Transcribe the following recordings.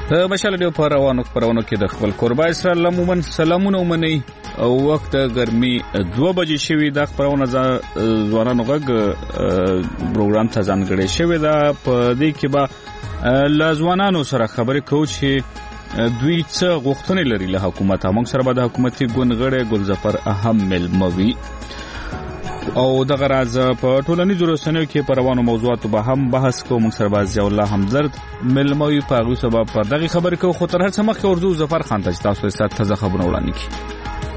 مشال ډیو په روانو خبرونو کې د خپل قربا اسرائیل عموما سلامونه ومني او وخت ګرمي 2 بجې شوي د خبرونه ځوانانو غږ پروګرام ته ځانګړی شوی دا په دې کې به لازوانانو سره خبرې کوو چې دوی څه غوښتنې لري له حکومت. موږ سره به د حکومتي ګوندغړي ګلظفر اهم ملموي او دغه راز په ټولنیزو رسنیو کې پر روانو موضوعاتو به هم بحث کوو. موږ سره باز الله همزرد ملموي په هغه سبب پر دغه خبرې کوو. خو تر هر څه مخکې ورځو ظفر خان ته تاسو ته تازه خبرونه وړاندې کړي.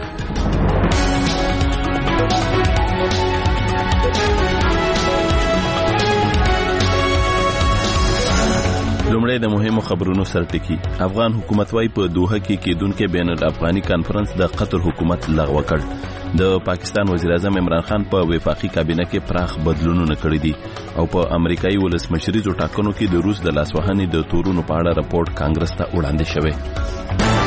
لومړی د مهمو خبرونو سرټکی. افغان حکومت وايي په دوحه کې کېدونکو بین الافغاني کانفرنس د قطر حکومت لغوه کړ. د پاکستان وزیر اعظم عمران خان په وفاقي کابینه کې پراخ بدلونونه کړی دي او په امریکایي ولسمشریزو ټاکنو کې د روس د لاسوهنې د تورونو په اړه راپورټ کانګرس ته وړاندې شوی.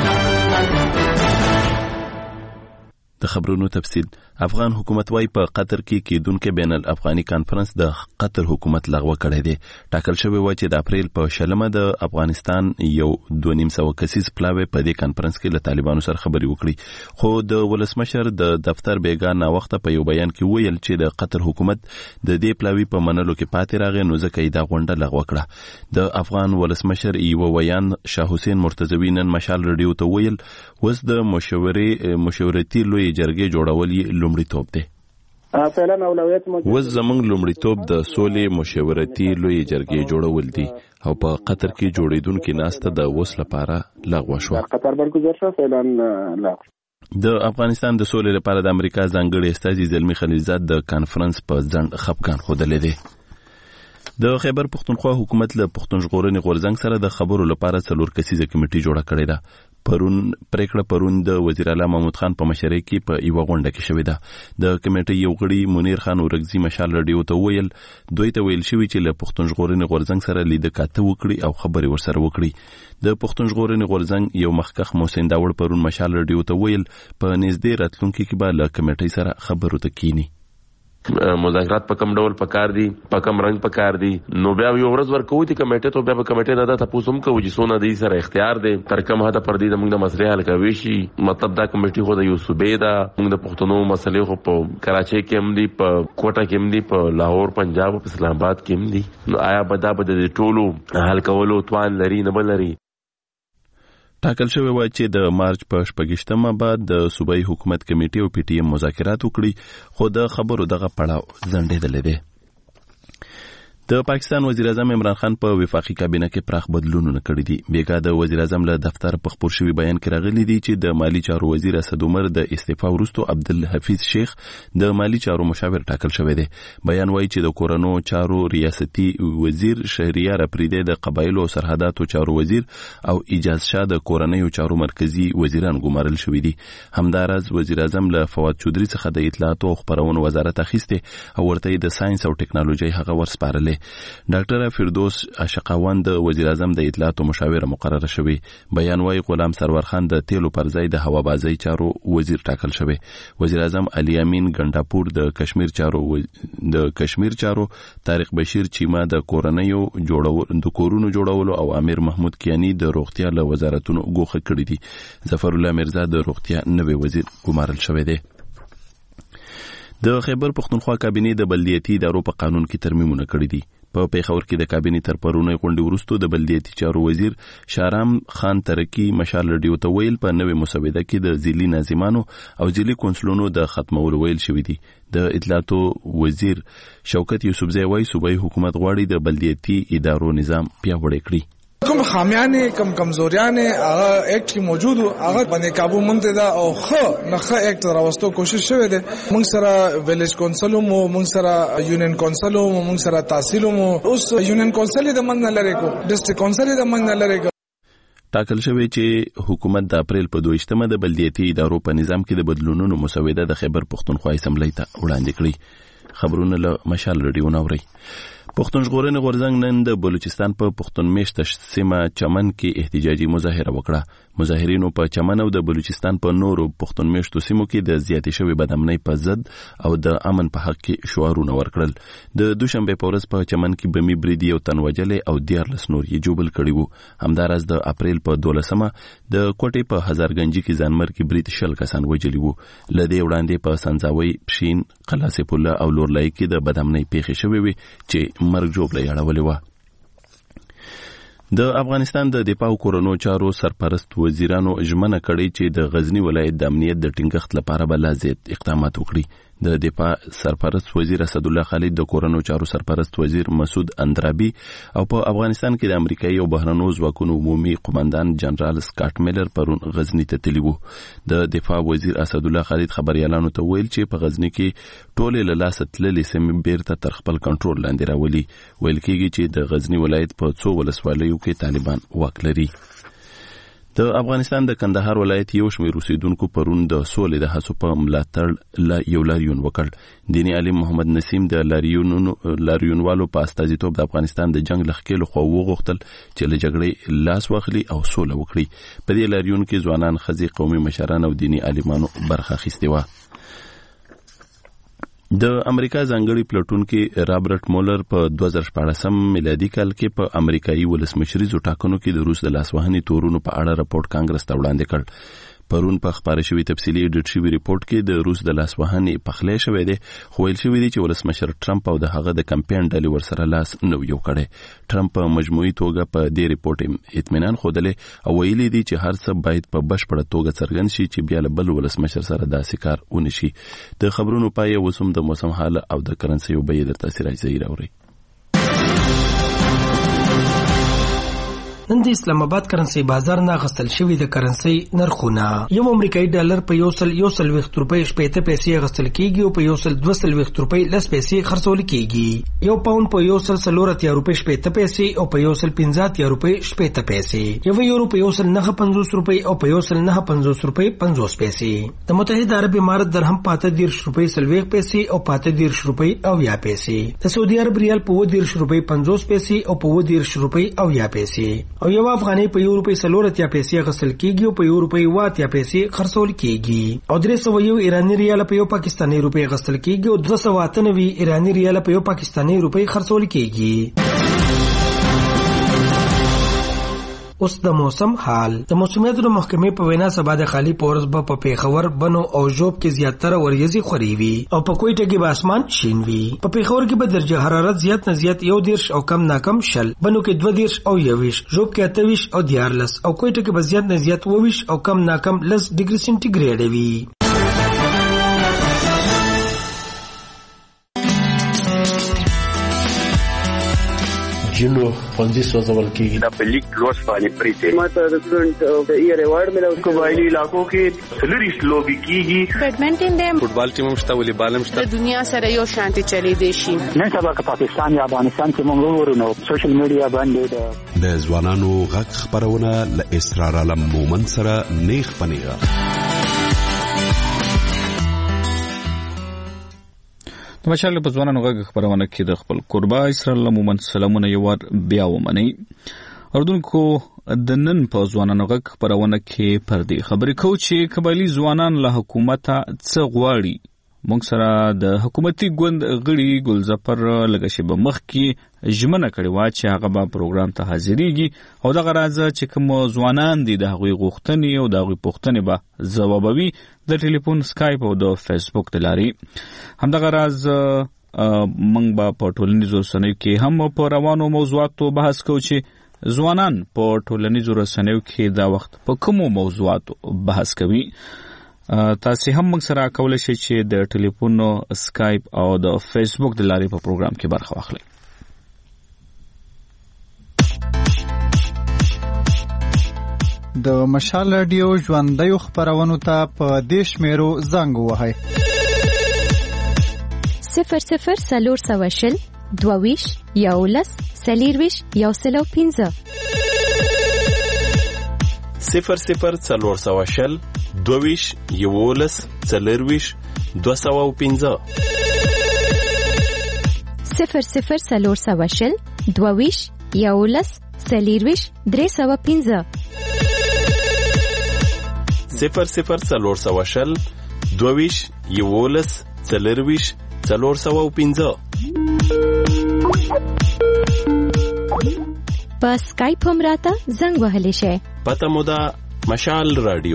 د خبرونو تفصیل. افغان حکومت وايي په قطر کې کېدونکو بین الافغاني کانفرنس د قطر حکومت لغوه کړی دی. ټاکل شوی و چې د اپریل په 16 د افغانستان یو 2.5 کسیز پلاوی په دې کانفرنس کې له طالبانو سره خبرې وکړي. خو د ولسمشر د دفتر بیګا نا وخت په یو بیان کې ویل چې د قطر حکومت د دې پلاوی په منلو کې پاتې راغی نو ځکه یې دا غونډه لغوه کړه. د افغان ولسمشر یو ویان شاه حسین مرتضوی نن مشال رادیو ته ویل وس د مشورتي لوی جرګې جوړول یې لومړیتوب دی. وس زمونږ لومړیتوب د سولې مشورتي لوی جرګې جوړول دي او په قطر کې جوړیدونکو ناسته د وس لپاره لغوه شو. د افغانستان د سولې لپاره د امریکا ځانګړي استازي زلمی خلیلزاد د کانفرنس په ځند خپګان خوده لیدي. د خیبر پختونخوا حکومت له پښتون ژغورنې غورځنګ سره د خبرو لپاره 4 کسیزه کمیټه جوړه کړې ده. پرون د وزیر اعلی محمود خان په مشرۍ کې په یو غونډه کې شوې ده. د کمیټې یو غړي منیر خان اورګزی مشال رادیو ته ویل دوی ته ویل شوی چې له پښتون ژغورنې غورځنګ سره لیدکاته وکړي او خبرې ورسره وکړي. د پښتون ژغورنې غورځنګ یو مخکخ محسن داوړ پرون مشال رادیو ته ویل په نږدې راتلونکي کې به له کمیټې سره خبرو ته کینی. مذاکرات په کوم ډول پکار دي په کوم رنگ پکار دي نو بیا یو ورځ ورکوي چې کمیټه ته بیا په کمیټه نه دا تاسو هم کوي چې سونه دي سره اختیار دي تر کوم حد پر دې موږ د مسلې حل کوي شي. مطلب دا کمیټه خو د یو صوبې دا موږ د پښتنو مسلې خو په کراچي کې هم دي په کوټه کې هم دي په لاهور پنجاب او اسلام آباد کې هم دي. نو آیا بدا د ټولو حل کولو توان لري نه بل لري. ټاکل شوی و چې د مارچ په 28مه بعد د صوبایي حکومت کمیټې او پی ټی ایم مذاکرات وکړي خو د خبرو دغه پړاو ځنډېدلی دی. د پاکستان وزیر اعظم عمران خان په وفاقي کابینه کې پراخ بدلونونه کړي دي. بیګا د وزیر اعظم له دفتر په خبر شوی بیان کې راغلي دي چې د مالی چارو وزیر اسد عمر د استعفا وروسته عبدالحفیظ شیخ د مالی چارو مشاور ټاکل شوی دی. بیان وایي چې د کورونو چارو ریاستي وزیر شهریار اپریدی د قبایلو او سرحداتو چارو وزیر او اجاز شاه د کورنیو چارو مرکزی وزیران ګمارل شوی دي. همدارز وزیر اعظم له فواد چودري څخه د اطلاعات او خبرونو وزارت اخیسته او ورته د ساينس او ټکنالوژي هغه ورسپارل. ډاکټر فردوس اشقاوان د وزیر اعظم د اطلاعات مشاور مقرره شوی. بیان وايي غلام سرور خان د تیلو پر ځای د هوابازي چارو وزیر ټاکل شوی. وزیر اعظم علي امین ګنډاپور د کشمیر چارو طارق بشیر چیما د کورونو جوړولو او امیر محمود کیانی د روغتیا له وزارتونو ګوښه کړی دي. ظفر الله مرزا د روغتیا نوی وزیر ګمارل شوی دی. د خیبر پختونخوا کابینه د بلدیاتي ادارو په قانون کې ترمیمونه کړی دي. په پیښور کې د کابینه تر پرونی غونډې وروسته د بلدیاتي چارو وزیر شارام خان ترکی مشال رادیو ته ویل په نوې مسوده کې د ځلي ناظمانو او ځلي کونسلونو د ختمولو ویل شوی دی. د اطلاعاتو وزیر شوکت یوسفزی وايي صوبایي حکومت غواړي د بلدیاتي ادارو نظام پیاوړی کړي. کوم خامیانه کم کمزوریانه هغه اکټ کې موجود هغه باندې قابو مونږ ته او خو نه اکټ راوستو کوشش شوه ده. مونږ سره ویلیج کونسل مو مونږ سره یونین کونسل مو مونږ سره تحصیل مو اوس یونین کونسل د من نه لری کو ډیسټریکټ کونسل د من نه لری کو. ټاکل شوی چې حکومت د اپریل په 22مه د بلدیاتي ادارو په نظام کې د بدلونونو مسوده د خیبر پختونخوا اسمبلی ته وړاندې کړي. خبرونه له مشال رادیو نوري. پښتون ژغورنې غورځنګ نن د بلوچستان په پښتون میشته سیمه چمن کې احتجاجي مظاهره وکړه. مظاهرینو په چمن او د بلوچستان په نورو پښتون میشتو سیمو کې د زیاتې شوې بدامنۍ په ضد او د امن په حق کې شعارونه ورکړل. د دوشنبه په ورځ په چمن کې بمي بریدي او تنوجلې او 14 نور یې جوبل کړي وو. همداراز د اپریل په 12مه د کوټې په هزارګنجي کې ځانمر کې برید 10 کسان وژلي وو. لدې وړاندې په سنځاوي، پښین، قلعه سیف الله او لورلای کې د بدامنۍ پیښې شوې وي چې مرګ جوړه یړولې و. د افغانستان د دفاع او کورونو چارو سرپرست وزیرانو ژمنه کړې چې د غزنی ولایت د امنیت د ټینګښت لپاره به لازم اقدامات وکړي. د دفاع سرپرست وزیر اسد الله خالد، د کورونو چارو سرپرست وزیر مسعود اندرابي او په افغانستان کې د امریکایي او بهرنیو ځواکونو عمومي قوماندان جنرال سکاټ میلر پرون غزنی ته تللی وو. د دفاع وزیر اسد الله خالد خبريالانو ته ویل چې په غزنی کې ټولې له لاسه تللې سیمې بیرته تر خپل کنټرول لاندې راولي. ویل کېږي چې د غزنی ولایت په 2 ولسوالیو کې طالبان واک لري. د افغانستان د کندهار ولایت یو شمېر اوسیدونکو پرون د سولې د هڅو په ملاتړ یو لاریون وکړ. دیني عالم محمد نسیم د لاریونوالو په استازیتوب د افغانستان د جنگ لخکېلو خو وغوښتل چې له جګړې لاس واخلي او سوله وکړي. په دې لاریون کې ځوانان، ښځې، قومي مشران او دیني عالمانو برخه اخیستې وه. د امریکا ځانګړي پلټونکي رابرټ مولر په 2014 میلادي کال کې په امریکایي ولسمشریزو ټاکنو کې د روس د لاسوهنې تورونو په اړه راپورټ کانګرس ته وړاندې کړ. پرون په خبره شوی تفصیلي ایډیټ شوی ریپورت کې د روس د لاسوهنې پخلی شوی دی، خو ویل شوی دی چې ولسمشر ټرمپ او د هغه د کمپاین ډلې ورسره لاس نه یو کړی. ټرمپ په مجموعي توګه په دې ریپورت اطمینان ښودلی او ویلي دی چې هر څه باید په بشپړه توګه څرګند شي چې بیا له بل ولسمشر سره داسې کار ونه شي. د خبرونو پای اوس هم د موسم حال او د کرنسیو بیې درته سراج ظهیر اوري. نن د اسلام آباد کرنسي بازار نه غسل شوی د کرنسي نرخونه. یو امریکایي ډالر په 120 روپۍ 80 پیسې غسل کیږي او په 120 روپۍ 10 پیسې خرڅول کیږي. یو پاوند په 140 روپۍ 80 پیسې او په 150 روپۍ 80 پیسې. یو یورو په 150 روپۍ او په 150 روپۍ 50 پیسې. د متحده عرب امارات درهم په 30 روپۍ 40 پیسې او په 30 روپۍ 90 پیسې. د سعودي عرب ریال په 30 روپۍ 50 پیسې او په 30 روپۍ 90 پیسې. او یو افغاني په 1 روپۍ 40 پیسې غسل کیږي او په 1 روپۍ 80 پیسې خرڅول کیږي. او 301 ایرانی ریال په 1 پاکستاني روپۍ غسل کیږي او 298 ایرانی ریال په 1 پاکستاني روپۍ خرڅول کیږي. اوس د موسم حال. د موسمیاتو محکمې په وینا سبا د خالی پورز په پیښور، بنو او ژوب کې زیاتره وریځي خوري وي او په کوټه کې به اسمان شین وي. په پیښور کې به درجه حرارت زیات نه زیات 1 او کم نه کم 0، بنو کې 2 او 21، ژوب کې 28 او 14 او کوټه کې به زیات نه زیات 22 او کم نه کم 10 ډیګري سنټیګریډ وي. جنو فنزي سوزول کیږي دا په لیک لوس باندې پریته ماته د سټډنټ د ایئر ایوارډ ملو قبایلی علاقو کې سلریس لوبي کیږي. بیډمنټن دی، فوټبال ټیم مشته، والیبال مشته. د دنیا سره یو شانتي چلی دی شي. نن سبا که پاکستان یا افغانستان کې موږ ورونو سوشل میډیا باندې د ځوانانو غږ خبرونه ل اسرار علم مومن سره نیخ پنیغه. د مشال په ځوانانو غږ خبرونه کې د خپل قربا اسرائیل مومن سلامونه یو ور بیا ومني. اردوونکو د نن په ځوانانو غږ خبرونه کې پر دې خبرې کوو چې قبایلی ځوانان له حکومت څخه غواړي. موږ سره د حکومتي ګوند غړي ګلزفر لګشي به مخ کې ژمنه کړې و چې هغه به پروګرام ته حاضرېږي او دغه راز چې کوم ځوانان دي د هغوی غوښتنې او د هغوی پوښتنې به ځوابوي د ټلیفون، سکایپ او د فیسبوک د لارې. همدغه راز موږ به په ټولنیزو رسنیو کې هم په روانو موضوعاتو بحث کوو چې ځوانان په ټولنیزو رسنیو کې دا وخت په کومو موضوعاتو بحث کوي. تاسو هم موږ سره کولای شئ چې د ټلیفون، سکایپ او د فیسبوک د لارې په پروګرام کې برخه واخلئ. د مشال رادیو ژوندۍ خبرونو ته په دیش میرو زنګ وهاي 00 سلور سواشل 22 یولس سلیرویش یوسلو 15 00 سلور سواشل 22 یولس سلیرویش 215 00 22 11 40 315 00 22 11 40 315 په اسکایپ هم راته زنګ وهلی شئ. پته مو ده مشال رادیو.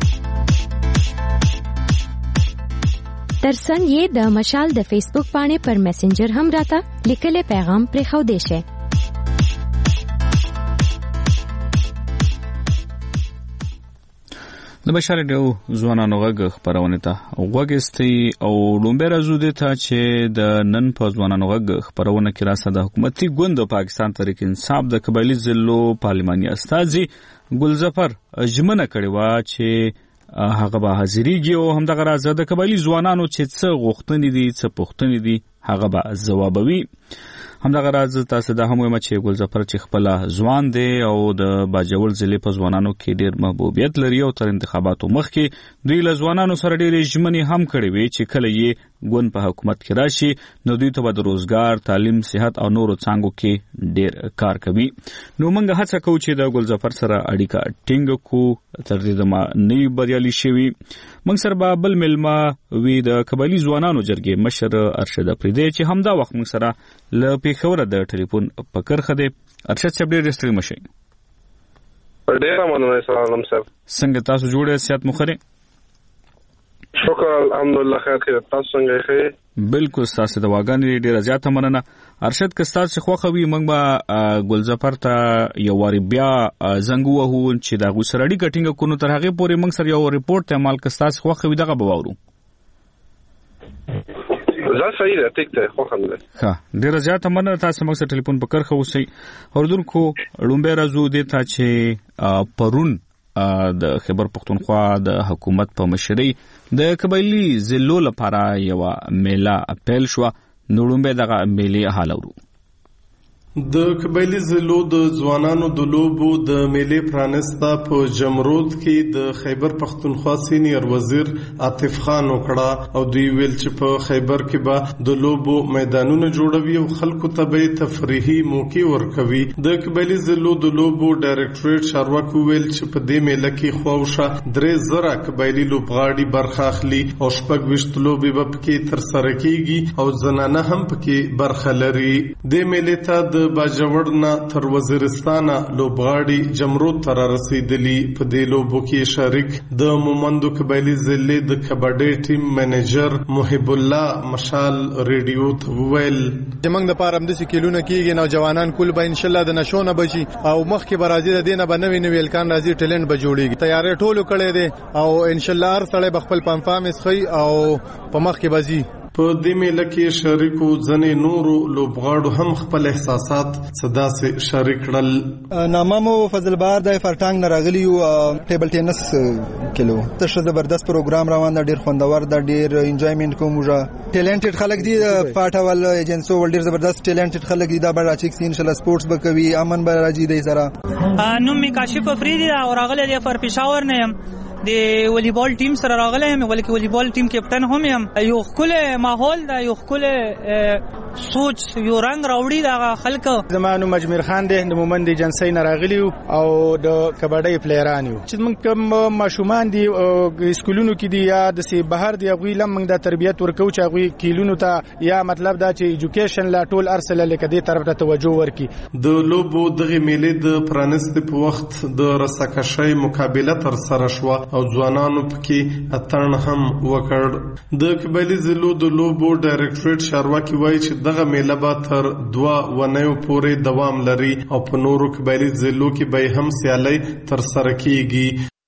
ترڅنګ یې د مشال د فیسبوک باندې پر میسنجر هم راته لیکلي پیغام پرېښودی شئ. د مشال رادیو ځوانانو غږ خپرونه ته غوږ استئ او لومبه راځو د ته چې د نن په ځوانانو غږ خپرونه کې راسه د حکومتي ګوند پاکستان تحریک انصاف د قبایلی ضلعو پارلماني استازي ګلظفر ژمنه کړې و چې هغه به حاضرېږي او همدغه راز د قبایلی ځوانانو چې څه غوښتنې دي څه پوښتنې دي هغه به ځوابوي. همدغه راز تاسو د هم وایم چې ګلظفر چې خپل ځوان دی او د باجوړ ضلع په ځوانانو کې ډېر محبوبیت لري او تر انتخاباتو مخکې دوی له ځوانانو سره ډېرې ژمنې هم کړې وي چې کله یې ګوند په حکومت کې راشي نو دوی ته به د روزګار، تعلیم، صحت او نورو څانګو کې ډېر کار کوي. نو موږ هڅه کوو چې د ګلظفر سره اړیکه ټینګ کړو تر دې دمه نوي بریالي شوي. موږ سره به بل مېلمه وي د قبایلي ځوانانو جرګې مشر ارشد افریدی چې همدا وخت موږ سره له پیښوره د ټلیفون په کرخه دی. ارشد صاحب ډېر ستړي مشئ. ډېر مننه سلام صاحب. څنګه تاسو جوړ یاست؟ صحت مو ښه دی؟ شکر الحمدلله خیر. تاسو څنګه ښه؟ بالکل تاسو د واګانې ډېره زیاته مننه. ارشد که تاسو خوښه وي موږ به ګلظفر ته یو واری بیا زنګ ووهو چې د هغوی سره اړیکه ټینګه کړو. تر هغې پورې موږ سره یو ریپورټ ته عمل که تاسو خوښه وي دغه به واورو. زه صحیح ده ټیک ده خوښه مده. ښه ډېره زیاته مننه. تاسو موږ سره ټلیفون په کرښه اوسئ. اوردونکو لومبی راځو دې ته چې پرون د خیبر پختونخوا د حکومت په مشرۍ د قبایلی ضلعو لپاره یو میله پیل شوه. نو لومبی دغه میلې حال اورو. د قبایلی ضلعو د ځوانانو د لوبو د میلې پرانسته په جمرود کې د خیبر پختونخوا سینیر وزیر عاطف خان وکړه او دوی ویل چې په خیبر کې به د لوبو میدانونه جوړوي او خلکو ته به تفریحي موقع ورکوي. د قبایلی ضلعو د لوبو ډایرکټریټ چارواکو ویل چې په دې میله کې خواوشه 3000 قبایلی لوبغاړي برخه اخلي او 26 لوبې به پکې ترسره کیږي او زنانه هم پکې برخه لري. د میلې ته د باجوړ نه تر وزیرستانه لوبغاړي جمرود ته رسیدلي. په دې لوبو کې شریک د مومندو قبایلی ضلع د کبډي ټیم منیجر محب الله مشال ریډیو ته ویل زمنګ د پاره همدې کېلونه کېږي نو جوانان کول به ان شاء الله د نشونه بچي او مخ کې برازي د دینه بنوي نو ویلکان راځي ټیلنت به جوړيږي. تیارې ټولو کړي دي او ان شاء الله هر سړی بخپل پنفامس خي او په مخ کې بزي. په دې میله کې شریکو ځنې نورو لوبغاړو هم خپل احساسات صدا سي شریک کړل. ناممو فضل بار د فرټانګ نراغلی او ټیبل ټینس کېلو ته ش زبردست پروګرام روان دی. ډیر خوندور دی. ډیر انجوایمنت کومه. ټیلنټډ خلک دي. پاټاول ایجنسو ول ډیر زبردست ټیلنټډ خلک دي. دا به راچیک سي ان شاء الله سپورتس به کوي. امن به راځي دی سره. نو می کاشف افریدی او راغلی دی پر پېښور نه يم د والیبال ټیم سره راغلی یم ولکه والیبال ټیم کپټن هم یم. یو خپل ماحول دا یو خپل سوچ یو رنگ راوړي دا خلکو. زمانو مجمر خان دی د مومند ایجنسی نه راغلی او د کبډي پلیران یو چې موږ ماشومان دي سکولونو کې دي یا د سی بهر دی غوی لم موږ د تربیت ورکو چې غوی کیلونو ته یا مطلب دا چې ایجوکیشن لا ټول ارسل لکه دې طرف ته توجه ورکي. د لوبو دغه میلې د پرانست په وخت د رسکشي مقابله تر سره شو او ځوانانو پکې اتن هم وکړ. د قبایلی ضلعو د لوبو ډایرکټریټ چارواکي وایي چې دغه میله به تر 2 ونیو پورې دوام لري او په نورو قبایلی ضلعو کې به هم سیالي تر سره کیږي.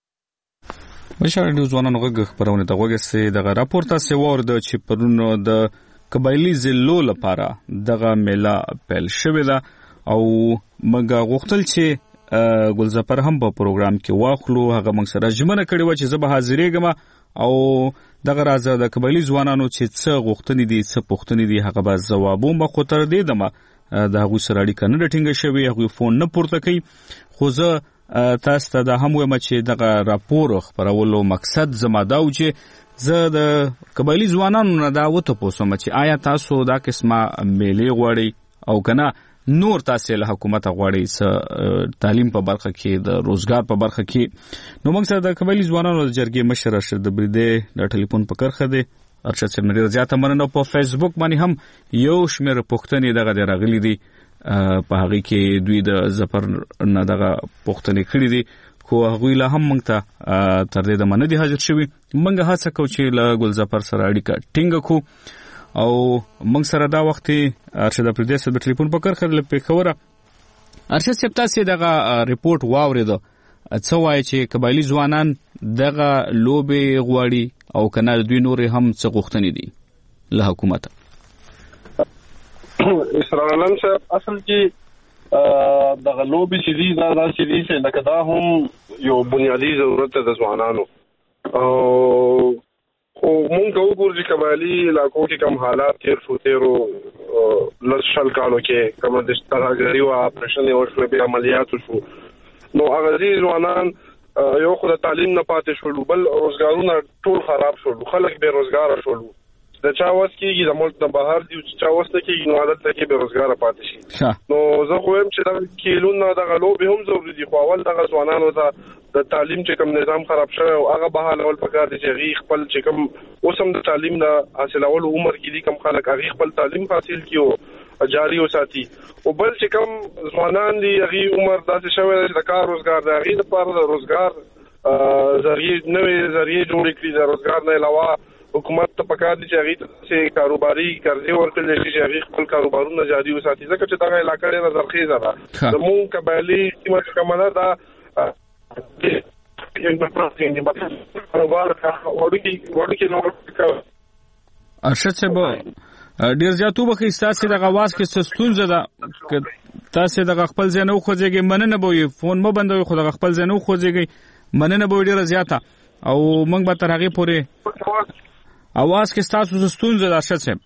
بشار د ځوانانو غږ خبرونه ته وګورئ. دغه راپور تاسو ورده چې پرونو د قبایلی ضلعو لپاره دغه میله پیل شوې ده او موږ غوښتل چې ګلظفر هم په پروګرام کې واخلو. هغه موږ سره ژمنه کړې و چې زه به حاضرېږم او دغه راز د قبایلی ځوانانو چې څه غوښتنې دي څه پوښتنې دي هغه به ځوابوم. خو تر دې دمه د هغوی سره اړیکه نه ټینګه شوې. هغوی فون نه پورته کوي. خو زه تاسو ته دا هم وایم چې دغه راپور خپرولو مقصد زما دا و چې زه د قبایلی ځوانانو نه دا وته پوسوم چې آیا تاسو دا قسمه میلې غواړئ او کنه نور تاسو له حکومت غواړئ تعلیم په برخه کې د روزګار په برخه کې نو موږ سره د قبایلی ځوانانو د جرګې مشر ارشد بریده د ټلیفون په کرخه دی ارشد صاحب ډیر زیاته مننه په فیسبوک باندې هم یو شمېر پوښتنې دغه راغلي دي په هغه کې دوی د ظفر نه دغه پوښتنې کړې دي خو هغوی لا هم موږ ته تر دې دمه نه دي حاضر شوي موږ هڅه کوو چې له ګل ظفر سره اړیکه ټینګه کړو او موږ سره دا وخت ارشد بریده صاحب د ټلیفون په کرخه له پېښوره ارشد صاحب تاسو دغه ریپورت واورېدو څه وایي چې قبایلی ځوانان دغه لوبې غواړي او کنه دوی نور هم څه غوښتنې دي له حکومت اسرار علم صاحب اصل کې دغه لوبي چې دي دا چې دي چې لکه دا هم یو بنیادی ضرورت ده د ځوانانو او مونږ وګورو چې قبایلی علاقو کې کوم حالات تیرو لشل کالو کې کوم د سترګری او اپریشن او شو به عملیات شو نو هغه ځوانان یو خو د تعلیم نه پاتې شول بل روزګارونه ټول خراب شول خلک به روزګار شول د چا واس کېږي د ملک نه بهر دی چې چا واس نه کېږي نو عادت کې به روزګار پاتې شي نو زه خو هم چې دا کېلونه د غلوب هم ضروري دي خو اول د ځوانانو د تعلیم چې کوم نظام خراب شوی او هغه بحال اول پکار دي چې غي خپل چې کوم اوسم د تعلیم نه حاصلول عمر کې دي کوم خلک غي خپل تعلیم حاصل کیو جاری وساتي او بل چې کوم ځوانان دي غي عمر داسې شوی چې د کار روزګار د غي لپاره د روزګار ذریعہ نوې ذریعہ جوړ کړي د روزګار نه علاوه حکومت ته پکار دي چې هغه څه کاروباري قرضې ورکړل شي چې هغه خپل کاروبارونه جاري وساتي ځکه چې دغه علاقې ډېره زرخیزه ده زموږ قبایلی سیمه چې کومه ده ارشد صاحب ډیر زیاتو به تاسو د غواز کې ستونزه ده تاسو د خپل ځنو خوځيږي مننه به فون مو بندوي خو د خپل ځنو خوځيږي مننه به ډیره زیاته او موږ به تر هغه پورې اواز کې تاسو ستونزه ده ارشد صاحب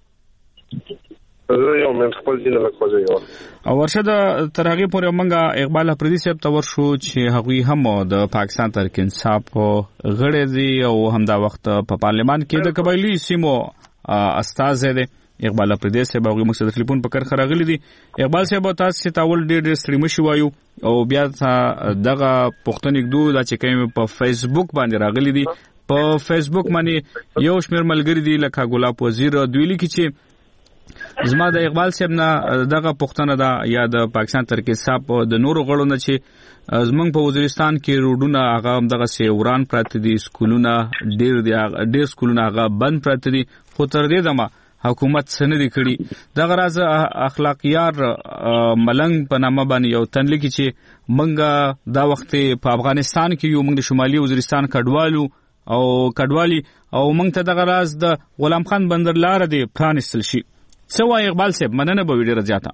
یو من خپل دین له خوځي او ورشه د تر هغه پورې موږ اقبال افریدي صاحب ته ورشو چې هغوی هم د پاکستان تحریک انصاف غړي دي او هم دا وخت په پارلمان کې د قبایلی سیمو استاد دی اقبال افریدي صاحب هغه موږ سره ټلیفون په کار خراغلی دي اقبال صاحب تاسو ته ول ډېر ستړي مشي وایو او بیا دغه پښتنیک دوه د چې کوم په فیسبوک باندې راغلي دي په فیسبوک باندې یو شمېر ملګری دي لکه ګلاب وزیر دوی لیکي چې زما د اقبال صاحب نه دغه پښتنه ده یا د پاکستان تحریک انصاف د نورو غړو نه چې زمونږ په وزیرستان کې روډونه هغه دغه سي وران پراته دي سکولونه ډېر سکولونه هغه بند پراته دي خو تر دې دمه حکومت سند کړي دغه راز اخلاقیار ملنګ په نامه باندې یو تن لیکي چې منګه دا وخت په افغانستان کې یو موږ د شمالي وزیرستان کډوالو او کډوالي او موږ ته دغه راز د غلام خان بندر لار دی پرانستل شي څه وایي اقبال صاحب مننه به ډیره زیاته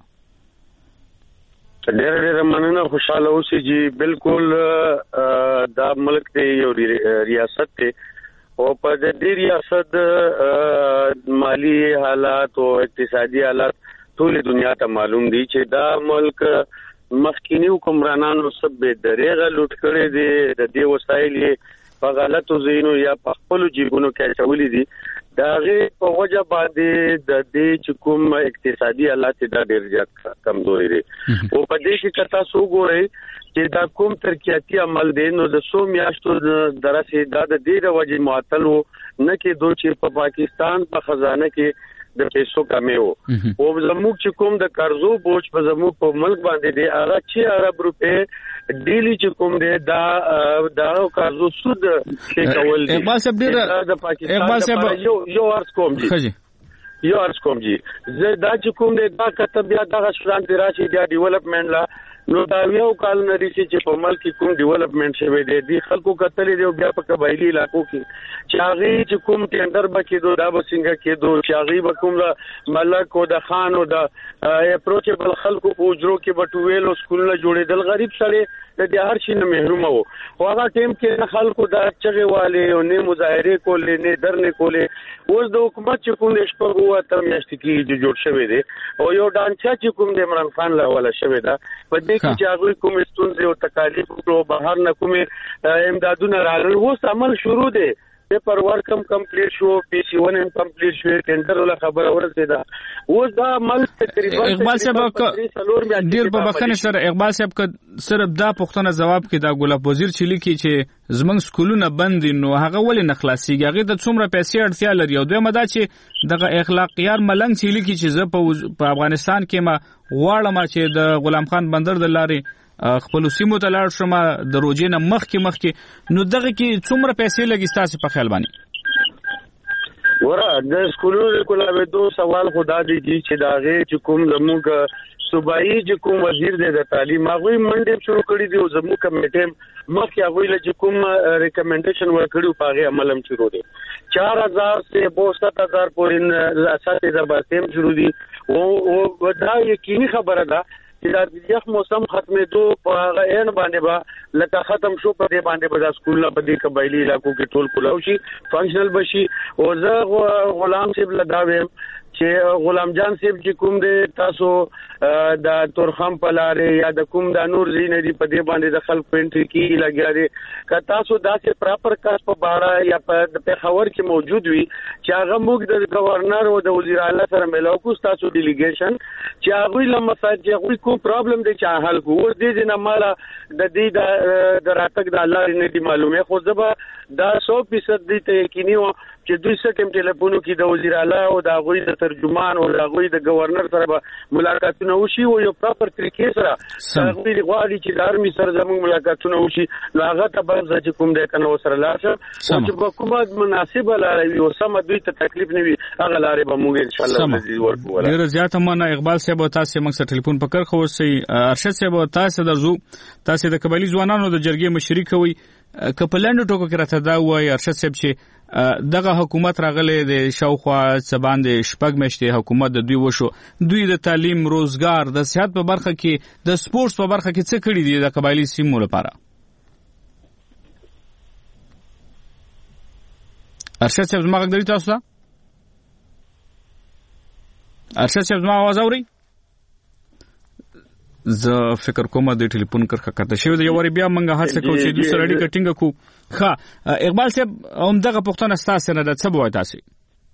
ډېر مننه خوشاله اوسئ چې بالکل دا ملک دی یو ریاست دی او په دې ریاست مالی حالات او اقتصادي حالات ټول دنیا ته معلوم دي چې دا ملک مخکینی حکمرانانو سب به دریغه لوټ کړي دي د دې وسایل په غلطو زینو یا په خپل جیبونو کې چولې دي داغه په وجه باندې د دې چې کوم اقتصادي حالات دا ډېر زیات کمزوري دي او په دې کې کتا سو ګوري چې دا کوم ترقیاتي عمل دی نو د 100 میاشتو درسه دا د دې وجه معطل نه کې دوی چې په پاکستان په خزانه کې د پیسو کمی وو او زموږ چې کوم د قرضو بوج په زموږ په ملک باندې دی هغه 6 ارب روپے ډیلی چې کوم دی دا قرضو سود کې کول دي اقبال صاحب ډیر د پاکستان یو ارز کوم دي زه دا چې کوم دی دا کتب بیا د شران دی راشي بیا ډیولپمنٹ لا نو دا یو کال نه لري چې په ملک کوم ډیولپمنٹ شوی دی د خلکو کتلې دی بیا په قبایلی علاقو کې چې هغه چې کوم ټینډر بکې دوه دا بسنګ کې دوه چې هغه بکوم ملک او د خان او د اپروچبل خلکو په اجرو کې بټویل او سکولونه جوړېدل غریب سره د هر شي نه محروم وو او هغه ټیم کې خلکو دا چغه والے او نه مظاهره کولې نه درنه کولې اوس د حکومت چې کوم نشپر هوا تر میاشت کې جوړ شوی دی او یو ډانچا چې کوم د عمران خان له حواله شوی دا په دې کې چې هغه کوم ستونزې او تکالیف او بهر نه کومه امدادونه راغلي اوس عمل شروع دی پیپر ورک هم کمپلیټ شو PC1 هم کمپلیټ شو ټینډر ولا خبره ورسېده اوس دا عمل تقریبا اقبال صاحب ډیر په بخښنه سره اقبال صاحب صرف دا پوښتنه جواب کې دا ګلاب وزیر چې لیکي چې زمنګ سکولونه بند نو هغه ولې نه خلاصيږي هغه د څومره پیسې اړتیا لري او دوی مدا چې دغه اخلاقیار ملنګ چې لیکي چې زه په افغانستان کې ما غواړم چې د غلام خان بندر د لارې خپل سیمو ته لاړ شم د روجې نه مخکې نو دغه کې څومره پیسې لګي تاسو په خیال باندې ورا د سکولونو کولاوي دو سوال خدا دی چې داغه چې کوم زموږ صوبایي چې کوم وزیر د تعلیم هغه منډه شروع کړی دی او زموږ کمیټه مخکې هغه له کوم ریکمنډیشن ورکړو په هغه عمل هم شروع دي 4000 سے 7000 پورې اساسي زباتم شروع دي او دا یقیني خبره ده چې د یخ موسم ختمېدو په هغه عین باندې به لکه ختم شو په دې باندې به د سکول په دې قبایلی علاقو کې ټول کلاو شي فنکشنل بشي او زه غلام صاحب لداویم چې غلام جان صاحب چې کوم دې تاسو د تورخم په لارې یا د کوم د نور زین دی په دې باندې د خلک پینټری کې لګیا دي که تاسو داسې پراپر کاس په باړه یا په پیښور کې موجود وي چې هغه موږ د گورنر او د وزیر اعلی سره ملاو کو تاسو ډیلیګیشن چې هغه لمساج هغه کوم پرابلم دی چې حل کو ور دي نه مالا د دې د راتګ د الله نه دی معلومه خو زبا دا 100% دي ته یقیني و چې دوی سټیم ټلیفونو کې د وزیر اعلی او د غوي د ترجمان او د غوي د گورنر سره به ملاقاتونه وشي او یو پراپر طریقې سره غوي غواړي چې د ارمي سره زموږ ملاقاتونه وشي نو هغه ته به چې کوم د کنه سره لاشه او چې حکومت مناسبه لاري او سم دوی ته تکلیف نه وي هغه لاري به موږ ان شاء الله ورکو ډیر زیاته مننه اقبال صاحب تاسو موږ سره ټلیفون پکړ خو سي ارشد صاحب تاسو درځو تاسو د قبایلی ځوانانو د جرګې مشري کوي کپلانو ټکو کې راته دا وایي ارشد صاحب چې دغه حکومت راغله د شاوخوا سبان د شپږ میاشتې حکومت د دوی وشو دوی د تعلیم روزګار د صحت په برخه کې د سپورتس په برخه کې څه کړی دي د قبایلی سیمو لپاره ارشد صاحب زما غږ تاسو ارشد صاحب زما आवाज اوري زه فکر کوم د ټلیفون کرخه کته شوی د یو ور بیا منګه هڅه کوم چې د سره اړیکه ټینګه کو ښه اقبال صاحب هم دغه پښتنه ستاسو نه د څه وای تاسو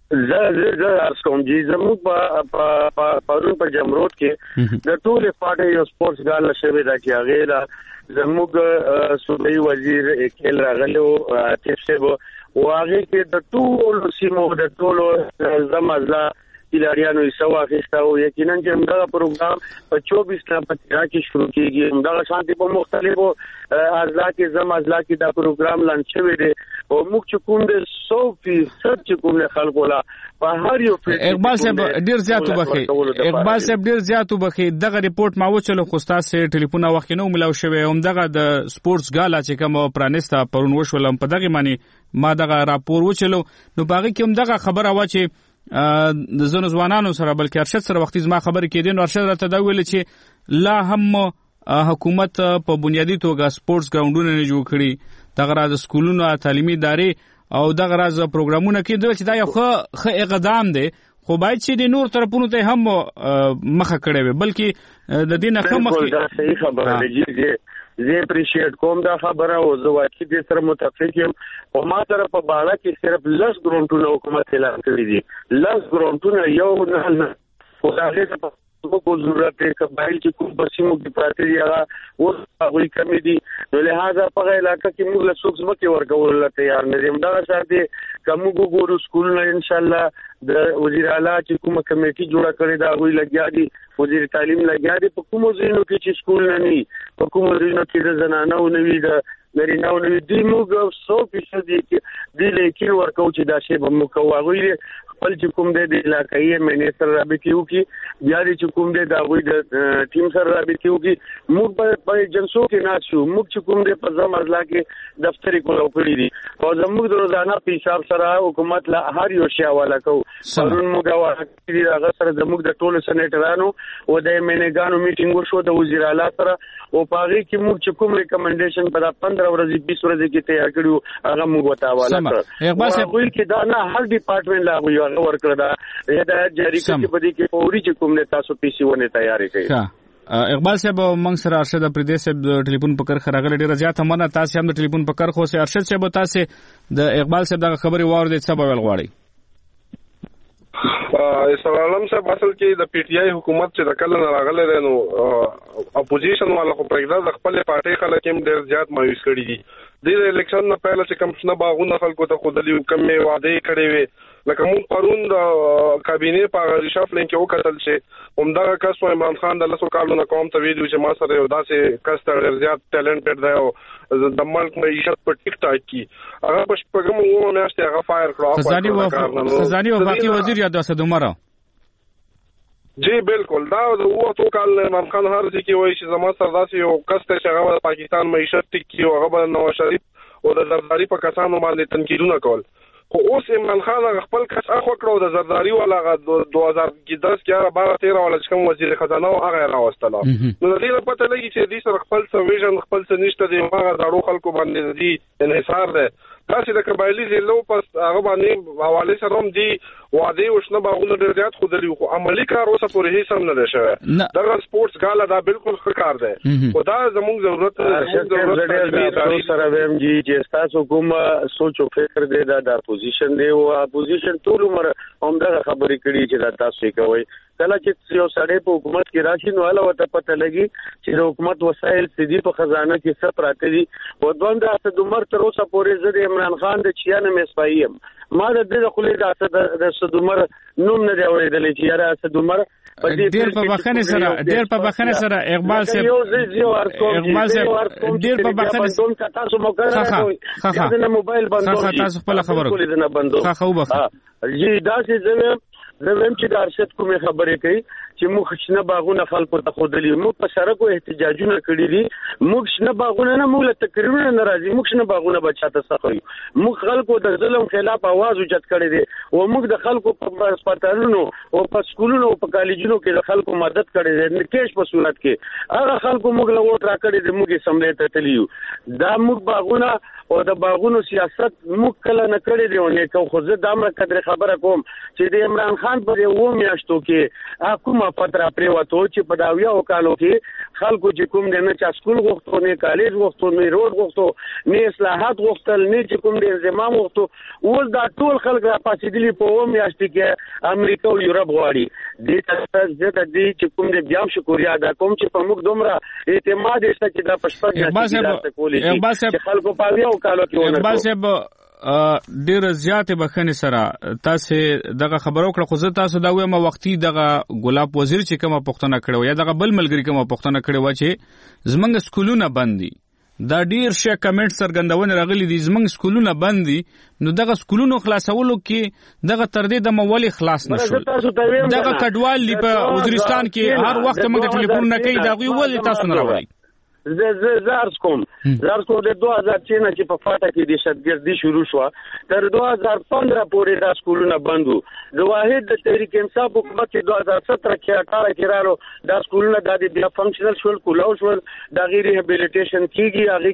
زه ارسوم چې زموږ په پرون په جمرود کې د ټول پارټي یو سپورتس ګال شوی دا چې هغه زموږ صوبایي وزیر اکیل راغلو تفسیر او هغه کې د ټول سیمو د ټول زمازلا کلاریانو یې واخیسته او یقینا چې دا پروګرام په 24 نه پاتې کې شروع کیږي دا شانتي په مختلفو اضلاع کې اضلاع کې دا پروګرام لانچ شوی دی او موږ چې کوم د 100% چې کوم خلکو لا په هر یو اقبال صاحب ډیر زیات وبخي اقبال صاحب ډیر زیات وبخي دغه ریپورت ما وچلو خو تاسو ټلیفون وخت نه ملاو شوی هم دغه د سپورتس ګالا چې کوم پرانستا پرون وشولم په دغه معنی ما دغه راپور وچلو نو باغی کې هم دغه خبره وا چې د زونو ځوانانو سره بلکې ارشد سره وختي زما خبرې کېدې نو ارشد راته دا ویل چې لا هم حکومت په بنیادی توګه سپورتس ګراوندونه نه جوړ کړي دغه راز سکولونو تعلیمي ادارې او دغه راز پروګرامونه کې چې دا یو ښه اقدام دی خو باید چې د نور طرفونو ته هم مخه کړي وي بلکې د دې نه هم مخه دا صحیح خبره دی زه اپریشیټ کوم دا خبره او زه واقعي دې سره متفق یم او ما سره په بالا کې صرف لس ګرونټونه حکومت اعلان کړی دي لس ګرونټونه یو نه خو دا هیڅ په ضرورت کې قبایل چې کوم بسیمو کې پراته دي هغه اوس هغه کمی دي نو لہذا په علاقې کې موږ له څوک ځمکې ورکول لته یار نه زم دا ساتي کوم ګورو سکولونه ان شاء الله د وزیر اعلی چې کومه کمیټي جوړه کړې دا وی لګیا دي وزیر تعلیم لګیا دي په کومو ځینو کې چې سکول نه ني په کومو ځینو کې د زنانه او نوی د نارینه او نوی دی موږ 100% دي لیکن ورکو چې دا شی به موږ کوو خپل چې کوم د علاقې منیسټر رابطه یو کې بیا چې کوم د غوي د ټیم سره رابطه یو کې موږ په جنسو کې نه شو موږ چې کوم د په ځمرلا کې دفتر کولو کړی دي او زموږ د روزانه په حساب سره حکومت لا هر یو شی حواله کوو پرون موږ واکري هغه سره زموږ د ټولو سېنیټرانو او د منګانو میټینګ وشو د وزیر اعلی سره او پاره کې موږ چې کوم ریکمنډیشن په 15 ورځې 20 ورځې کې تیار کړو هغه موږ وته حواله کړو اقبال صاحب کې دا نه هر ډپارټمنټ لا ورکړه دا هدایت جاری کړي په دې کې فوري چې کوم نه تاسو PC ونه تیاری کړئ اقبال صاحب موږ سره ارشد پردیس صاحب د ټلیفون په کار خراغله ډیره زیاته مننه تاسو هم د ټلیفون په کار خو سه ارشد صاحب تاسو د اقبال صاحب دغه خبري واورید څه به ول غواړي اسلام صاحب اصل کې د پی ټی آی حکومت چې د کله راغله ده نو اپوزیشن والا خو پرېږده د خپل پارټي خلک هم ډیر زیات مایوس کړي دي د الیکشن نه پهله چې کوم شنه باغونه خلکو ته خودلی کوم وعده کړي وي لکه مون قانون د کابینه په ریشافلینګ کې وکړل چې همدغه کس عمران خان د لاسو کالو نه کوم ته ویډیو چې ما سره یو داسې کس ته زیات ټیلنټډ دی او د ملک معیشت په ټیک ټاک کې هغه په شپږم وو میاشتې هغه فایر کړو خزاني وفاقي وزیر یاد اسد عمر جی بالکل دا وو تو کال عمران خان هر ځکه وایي چې زما سره داسې یو کس ته چې هغه پاکستان معیشت ټیک کی او هغه نواز شریف او د زرداری په کسانو باندې تنقیدونه کول خو اوس عمران خان خپل کس اخو کړو د زرداری والا 2010 کې 12-13 والا چې کوم وزیر خزانه او هغه راوستله نو د دې پته لګي چې دې سره خپل سویژن خپل سنشته دی هغه زړو خلکو باندې دی انحصار ده تاسو د قبایلی زلو پس هغه باندې حواله سره هم دی وعده وشنه باغونه ډیر زیات خودلی خو عملی کار اوسه پورې هیڅ هم نه شوی دا سپورتس غاله دا بالکل ښه کار دی خو دا زموږ ضرورت سره ویم جی چې تاسو کوم سوچ او فکر دی دا د اپوزیشن دی او اپوزیشن ټول عمر هم دا خبرې کړي چې تاسو کوي کله چې یو سړی په حکومت کې راشي نو هله ورته پته لګي چې د حکومت وسایل سدي په خزانه کې څه پراته دي او دوی د اسد عمر تر اوسه پورې زه د عمران خان د 96 مصفایم ما د دې خلې د اسد عمر نوم نه دی اورېدل چې یاره اسد عمر ډیر په بخنه سره اقبال صاحب ډیر په بخنه سره تاسو مقرره د موبایل بندو تاسو خپل خبرو خو جی دا چې زموږ چې د ارشد کومه خبرې کوي چې موږ شنه باغونه خلکو ته خودلی موږ په سړکو احتجاجونه کړی دي موږ شنه باغونه نه موږ تقریرونه ناراضي موږ شنه باغونه بچاته سخوي موږ خلکو د ظلم خلاف आवाज اوچت کړی دي او موږ د خلکو په هسپتالونو او په سکولونو او په کالجونو کې د خلکو مدد کړی دي کېش په صورت کې هغه خلکو موږ له وټ را کړی دي موږ سملې ته تلیو دا موږ باغونه او د باغونو سیاست موږ کله نه کړی دی نه خو زه د امر قدر خبره کوم چې د عمران خان په یو میاشتو کې حکومت پتر پریوتو چې په داویا وکالو کې خلکو چې کوم نه چا سکول غوښتو نه کالج غوښتو نه روډ غوښتو نه اصلاحات غوښتل نه چې کوم د انضمام غوښتو اوس دا ټول خلک را پاسېدلی په و میاشتې کې امریکا او یورپ غواړي د تاسو د دې چې کوم د بیام شکریا دا کوم چې په موږ دومره اعتماد شته چې دا پښپا چې خلکو په یو کالو کې اقبال صاحب ډیر زیات بخنه سره تاسو دغه خبرو کړه خو زه تاسو دا وایم وختي دغه ګلاب وزیر چې کومه پښتنه کړو یا دغه بل ملګری کومه پښتنه کړو چې زمنګ سکولونه بندي دا ډیر شي کمنټ سرګندونه راغلي دي زمنګ سکولونه بندي نو دغه سکولونو خلاصولو کې دغه تر دې د موالي خلاص نشول دغه کډوال په وزیرستان کې هر وخت موږ ټلیفون نه کوي دا وی ول تاسو نه راوړي زارس کوم د 2003 نه چې په فاټه کې د شتګردي شروع شو تر 2015 پورې دا سکولونه بندو د واحد د تحریک انصاف حکومت کې 2017 کې 18 کې رالو دا سکولونه د بیا فنکشنل شول کولاو شول د غیر ریهابیلیټیشن کیږي هغه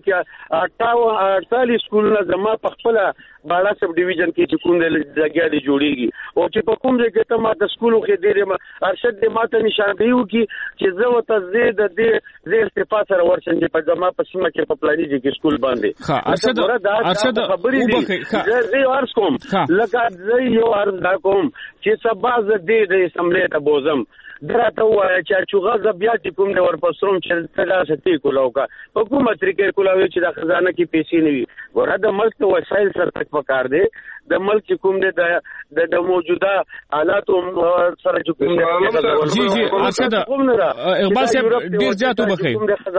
کې 48 سکولونه زما په خپل بالا سب ډیویژن کې چې کوم د ځای دی جوړیږي او چې په کوم ځای کې ته ما د سکولو کې ډېر ارشد دې ماته نشاندهیو کې چې زه وته زه د دې استفاده سره ورشم چې په ځما په سیمه کې په پلاني کې سکول باندې ارشد خبرې زه ارز کوم لکه زه یو ارز دا کوم چې سبا زه دې اسمبلی ته بوزم درته وای چې چوغه بیا چې کوم د ورپسروم چې تلا ستې کولاوکا په کومه طریقې کولاوي چې د خزانه کې پیسې نه وي ګوره د ملک وسایل سره تک پکار دي د ملک کوم د موجوده حالات سره چې کوم جی جی ارشد اقبال صاحب ډیر زیاتو بخي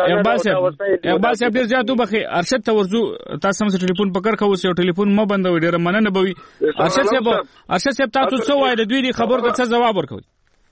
اقبال صاحب ډیر زیاتو بخي ارشد تورزو تاسو هم ټلیفون پکړ خو سه ټلیفون ما بندوي ډیر مننه بوي ارشد صاحب تاسو څه وایي د دوی خبرو ته څه جواب ورکوي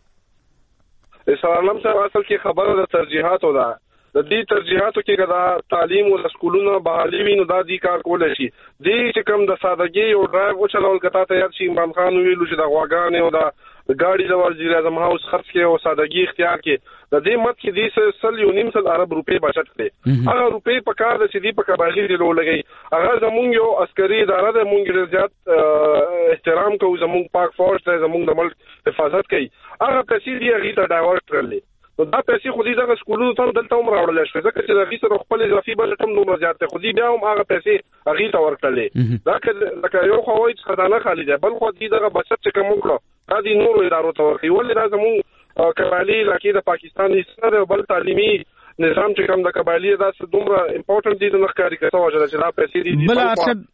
اسلام صاحب اصل کې خبره د ترجیحاتو ده د دې ترجیحاتو کې دا تعلیم او سکولونو بحالي وینو دا دي کار کول شي دې چې کوم د سادهګي او ډرایو او چلول کته ته یاد شي عمران خان ویلو چې د غواګانې او د ګاډي د وزیر اعظم هاوس خرڅ کې او سادهګي اختیار کې د دې مت کې دې سل یو نیم سل عرب روپے بچت کړي هغه روپے په کار د سيدي په قبایلی دی لګي هغه زمونږ یو عسکري اداره د مونږ زیات احترام کوو زمونږ پاک فوج ته زمونږ د ملک حفاظت کوي هغه پیسې دی هغه ته ډایورټ کړل نو دا پیسې خو دې دغه سکولونو ته دلته هم راوړل شي ځکه چې د غیسر خپل اضافي بجټ هم نور زیات خو دې بیا هم هغه پیسې هغه ته ورکړلې دا که یو خو وایي خزانه خالي ده بل خو دې دغه بچت چې کوم کړه دا دې نور ادارو ته ورکړي ولې دا زموږ قبایلی علاقې د پاکستان سره بل تعلیمي نظام چې کوم د قبایلی دا دومره امپورټنت دي د نخکاری کوي چې دا پیسې دي بل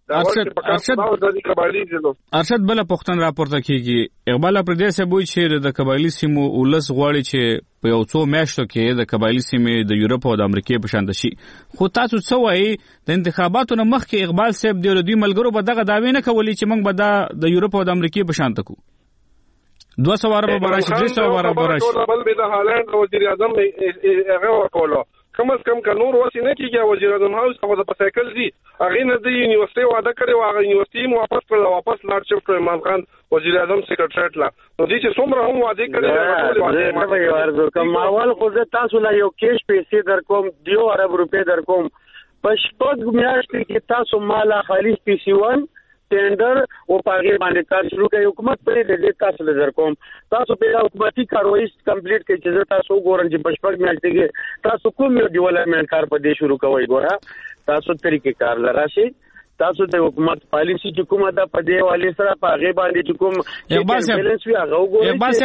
ارشد بل پښتون راپورته کیږي اقبال پردیس بوي چې د قبایلی سیمو ولس غواړي چې په یو څو میاشتو کې د قبایلی سیمې د یورپ او د امریکا په شان شي خو تاسو څه وایي د انتخاباتو نه مخکې اقبال صاحب د دوی ملګرو به دغه داوی نه کولی چې موږ به د یورپ او د امریکا په شان تکو 200 ورا به براشي 300 ورا براشي بل به د هالند وزیر اعظم هغه ورکولو کم از کم که نور وسی نه کیږي وزیر اعظم هاوس هغه د سایکل دي هغه نه د یونیورسيټي وعده کړی او هغه یونیورسيټي واپس لاړ شو کړ عمران خان وزیر اعظم سیکریټریټ لا نو دې چې څومره هم وعده کړی ورته کوم اول خو تاسو لا یو کیش پیسې در کوم 2 ارب روپے در کوم پښتو میاشتې کې تاسو مالا خالص پیسې ون ټینډر او پاګې باندې کار شروع کړي حکومت پرې د تاسو نظر کوم تاسو په حکومتي کاروایی کمپلیټ کړئ چې تاسو ګورئ چې پښپړ میاشتې کې تاسو کوم یو ډیولپمنٹ کار په دې شروع کوئ ګورا تاسو طریقې کار لراشي تاسو د حکومت پالیسی چې کومه ده په دې والي سره پاګې باندې چې کوم اقبال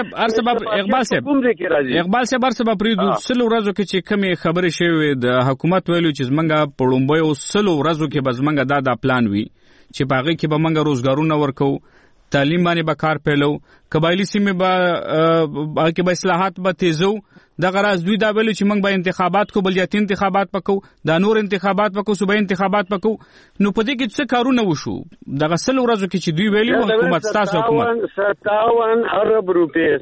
صاحب ارسبه پریدو سلو ورځو کې چې کومه خبره شوی د حکومت ویلو چې زمنګ په لومبي او سلو ورځو کې بزمنګ دا پلان وی چې باغې کې به منګه روزګارونه ورکو تعلیم باندې به کار پیلو قبایلی سیمه به کې به اصلاحات به تیزو د غراز دوی دا ویل چې موږ به انتخابات کو بلجاتی انتخابات پکو دا نور انتخابات پکو صوبایي انتخابات پکو نو په دې کې څه کارونه وشو د غسل ورځو کې چې دوی ویلي حکومت تاسو حکومت 57 ارب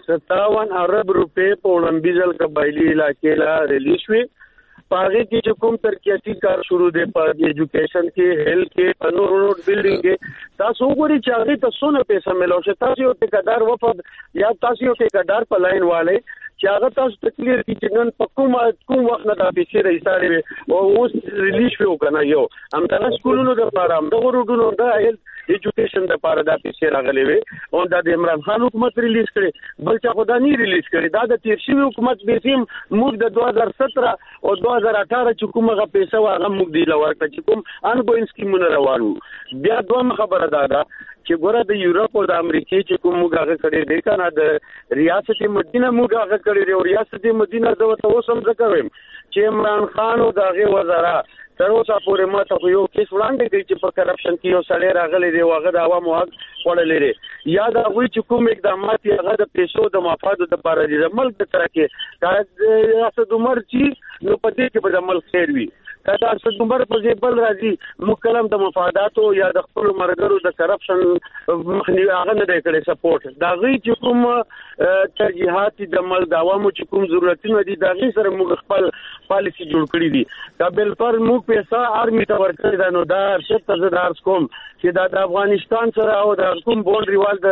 روپے په ولمبیزل قبایلی علاقې لا ریلیز شوی پاګه کې چې کوم ترقیاتی کار شروع دی په ایجوکیشن کې هیلث کې په نور بلډینګ کې تاسو وګورئ چې هغه تاسو نه پیسې ملو شي تاسو یو ټیکدار وفد یا تاسو یو ټیکدار په لاین والے چې هغه تاسو تکلیف کې نن په کوم وخت نه د پیسې راځي او اوس ریلیز شو کنه یو هم د سکولونو لپاره هم د ورودونو د هیلث ایجوکیشن لپاره د پیسې راغلي وي او د عمران خان حکومت ریلیز کړي بل چا خدای نه ریلیز کړي دا د تیر شوی حکومت به سیم موږ د 2017 او 2018 چې کومه پیسې واغه موږ دی لور کړ چې کوم انګوین سکیمونه روانو بیا دوه خبره ده چې ګوره د یورپ او د امریکا چې کوم موږ هغه کړی دی کنه د ریاست مدینه موږ هغه کړی دی او ریاست مدینه د اوس هم ځکه ویم چې عمران خان او دغه وزرا تر اوسه پورې ماته یو کیس وړاندې کړي چې په کرپشن کې یو سړی راغلی دی هغه د عوامو حق وړلې لري یا دا وایي چې کوم اقدامات هغه د پیسو د مفادو لپاره دي د ملک تر کې دا ریاست عمر چې نو پدې کې به عمل خیر وي دا ریاست عمر په ځبل راځي مکلم د مفاداتو یا د خپل مرګرو د کرپشن مخنیوي هغه نه دی کړی سپورټ دا غي چې کوم ترجیحات د عمل د عوامو چې کوم ضرورتونه دي دا غي سره موږ خپل پالیسی جوړ کړی دي دا بل پر موږ پیسې آرمي ته ورکړی دا نو دا شرط زدارس کوم چې دا د افغانستان سره او د کوم بونډري وال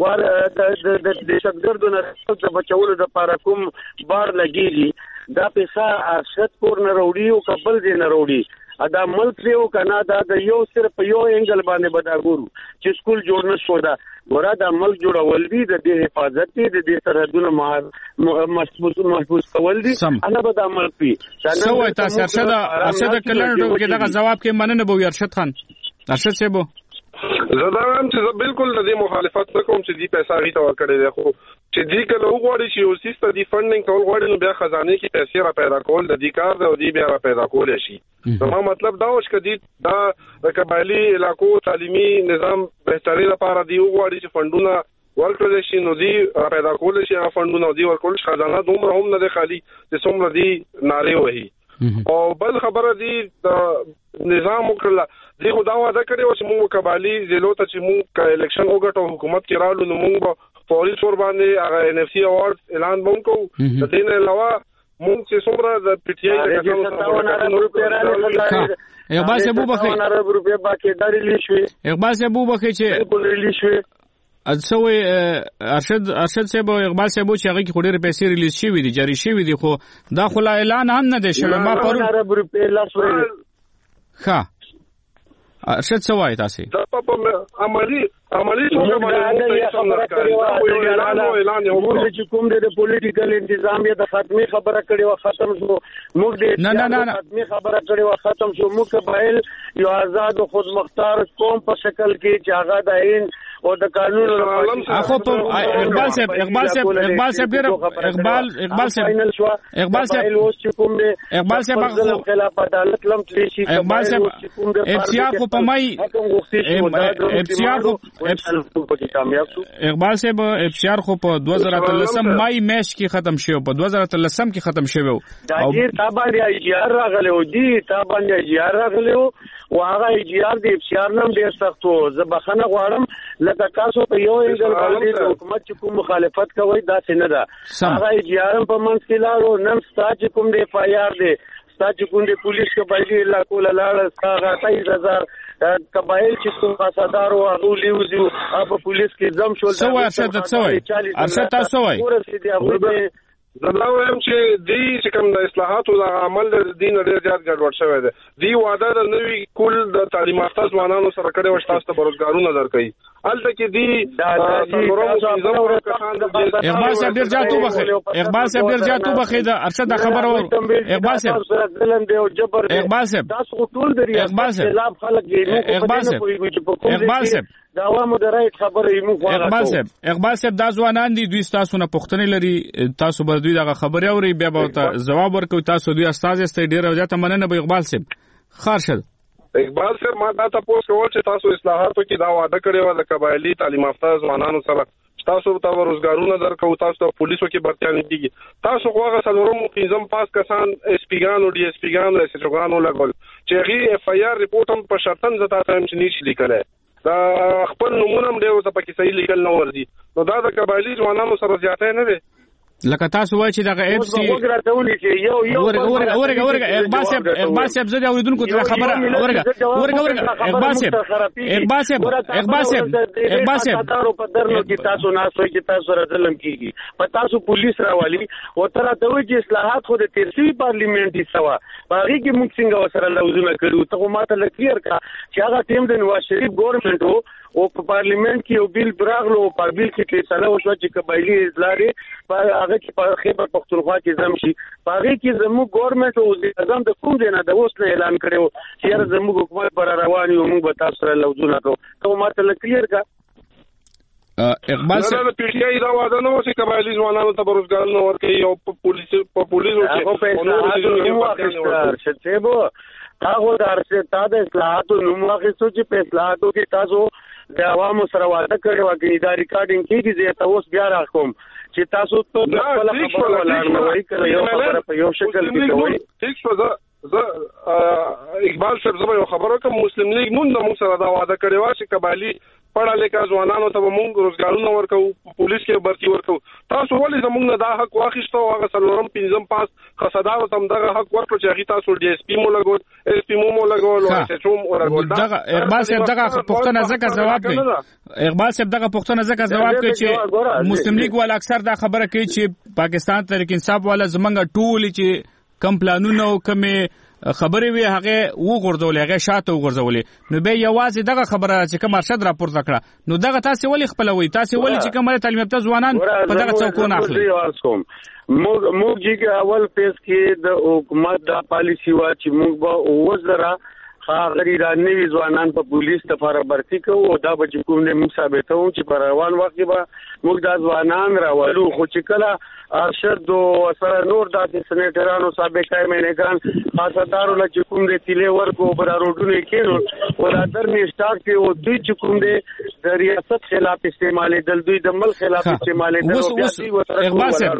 د دهشتګردو نه د بچولو لپاره کوم بار لګیږي دا پیسې ارشد کور نه وروړي او قبل دي نه وروړي دا ملک یو کنه دا د یو صرف یو انګل باندې بدا ګورو چې سکول جوړ نه شو دا ګوره دا ملک جوړول دي د دې حفاظت دي د دې سرحدونو محفوظ کول دي انا به دا ملک وي سو تاسو ارشد کلر کې دا جواب کې مننه بو ارشد خان ارشد صاحب زدارم چې بالکل د دې مخالفت وکوم چې دې پیسې غي تور کړی دی خو چې دې کله وګوري چې یو سیستم دی فندینګ ټول غوړي نو بیا خزانه کې پیسې را پیدا کول د دې کار دی او دې بیا را پیدا کول شي نو مطلب دا اوس کدي دا د قبایلی علاقو تعلیمي نظام بهتري لپاره دی وګوري چې فندونه ورکړل شي نو دې را پیدا کول شي فندونه دې ورکول شي خزانه دومره هم نه خالی چې څومره دې ناره وهي او بل خبره دی د نظام وکړه دی خو دا وعده کړی و چې موږ قبایلی ضلعو ته چې موږ الیکشن وګټو حکومت کې رالو نو موږ فوري تور باندې هغه ان اف سی اوارډ اعلان وکړو د دې نه علاوه موږ چې څومره د پی ټی آی د اقبال صاحب روپے باقي دا ریلیز شوی اقبال صاحب وبخي چې بالکل ریلیز شوی اڅوي ارشد صاحب او اقبال صاحب چې هغه کې خوري پیسې ریلیز شوی دي جاری شوی دي خو دا خلا اعلان هم نه دی شوی ما پرون روپے لاس ورې ها ارشد څه وایي تاسو دا په عملی توګه باندې خبره کړې و چې کوم د پولیټیکل انتظامیه د ختمي خبره کړې و ختم شو موږ د ختمي خبره کړې و ختم شو موږ قبایل یو آزاد او خود مختار قوم په شکل کې چې هغه د عین او د قانون اخو په اقبال صاحب خلاف عدالت لم تلشي اقبال صاحب افسیار خو په مای اقبال صاحب افسیار خو په 2013 مای میش کې ختم شو په 2013 کې ختم شو او تابانه اجیار راغله او هغه اجیار د افسیار نم ډیر سختو زبخنه غواړم لکه تاسو په یو انګل باندې حکومت چې کوم مخالفت کوي دا څنګه ده هغه اجیار په منځ کې لاړو نن ستاسو کوم د اف آی آر دی ستاسو کوم د پولیس قبایلی علاقو لاړ هغه 23000 قبایل چې کوم فسادار او غولیوزو په پولیس کې زم شول ارشد تاسو وایي زما وایم چې چې کوم د اصلاحاتو د عمل د دین ډېر زیات ګډوډ شوی دی دی وعده د نوي کول د تعلیم یافته ځوانانو سره کړي و تاسو ته روزګارونه درکړي الته کې دی اقبال صاحب ډېر زیات وبخښي دا ارشد خبر اور اقبال صاحب دا عوامو د رائټ خبره یې موږ اقبال صاحب دا ځوانان دي دوی تاسو نه پوښتنه لري تاسو بر دوی دغه خبره اوري بیا به جواب ورکوي تاسو دوی استاد است ډیر زیاته مننه به اقبال صاحب خارشد اقبال صاحب ما دا تاسو کول چې تاسو اصلاحاتو کې دا وعده کړی و د قبایلی تعلیم یافته ځوانانو سره تاسو ته روزګارونه درکو تاسو ته پولیسو کې برتیان دي تاسو هغه سلورم قسم پاس کسان اس پی ګان او ډي اس پی ګان او اس ګان لګول چې غي اف آی آر ریپورت هم په شرطن زتا ته هم نشي لیکل دا خپل نمونه هم ډېر ته پکې صحیح لیکل نه ورځي نو دا د قبایلی ځوانانو سره زیاته نه دي لکه تاسو وایي چې دغه اف سي ورګه اقبال صاحب زه د اوریدونکو ته خبره ورګه اقبال صاحب په درنو کې تاسو نه سوي چې تاسو سره ظلم کیږي په تاسو پولیس راوالي او تر ته وایي چې اصلاحات خو د تیرسي پارلیمنتي سوا باغی کې موږ څنګه وسره لوزونه کړو ته ماته لکیر کا چې هغه ټیم د نواز شریف ګورنمنت او په پارلیمنت کې یو بیل براغلو په بیل کې فیصله وشو چې قبایلی اصلاحي په هغه کې په خیبر پختونخوا کې زم شي هغه کې زموږ ګورنمنت او نظام د کوم دی نه د اوس نه اعلان کړو چې زموږ حکومت پر روان یو موږ به تاسو سره لوزونه کوو ته ماته لکیر کا اقبال صاحب د پیټي دا وعده نو چې قبایلی ځوانانو ته روزګار نه ورکړي او په پولیسو کې هغه درسه تاسو اصلاحاتو نوم واخیستو چې په اصلاحاتو کې تاسو د عوامو سره وعده کړو چې دا ریکارډینګ کیږي زه تاسو بیا راکوم چې تاسو ته خپل خبره ولاړوي کړئ یو خبره په یو شکل کې کوي ٹھیک شو زه اقبال صاحب زما یو خبره کوم مسلم لیگ موږ سره دا وعده کړو چې قبایلی پړه لیکا ځوانانو ته موږ روزګارونه ورکو پولیس کې برتی ورکو تاسو ولې زموږ نه دا حق واخیستو هغه سلورم پنځم پاس خصدارو تم دغه حق ورکړو چې هغه تاسو ډي اس پی مو لګول اس پی مو لګول او اس اچ مو لګول دغه اقبال صاحب دغه پښتنه ځکه جواب کوي اقبال صاحب دغه پښتنه ځکه جواب کوي چې مسلم لیگ ول اکثر دا خبره کوي چې پاکستان تحریک انصاف والا زمنګ ټول چې کم پلانونه او کمه خبرې وی هغه وګرځولې هغه شاته وګرځولې نو به یوازې دغه خبره چې کوم ارشد راپورته کړه نو دغه تاسو ولې خپلوي تاسو ولې چې کوم تعلیم یافته ځوانان په دغه څوکونه اخلي موږ چې اول پیس کې د حکومت د پالیسی وا چې موږ به وزرا خاغری رانوي ځوانان په پولیس لپاره برتي کوو او دا به کوم نه موږ ثابتو چې په روان وخت به موږ د ځوانان راولو خو چې کله ارشد او سره نور د سېنیټرانو سابق کارمندان خاصدارو له کوم د تیلې ورکو پر روډونو کېنو ولادر نه سٹارټ کې او دوی چې کوم د ریاست خلاف استعمالي د دوی د ملک خلاف استعمالي د اقبال صاحب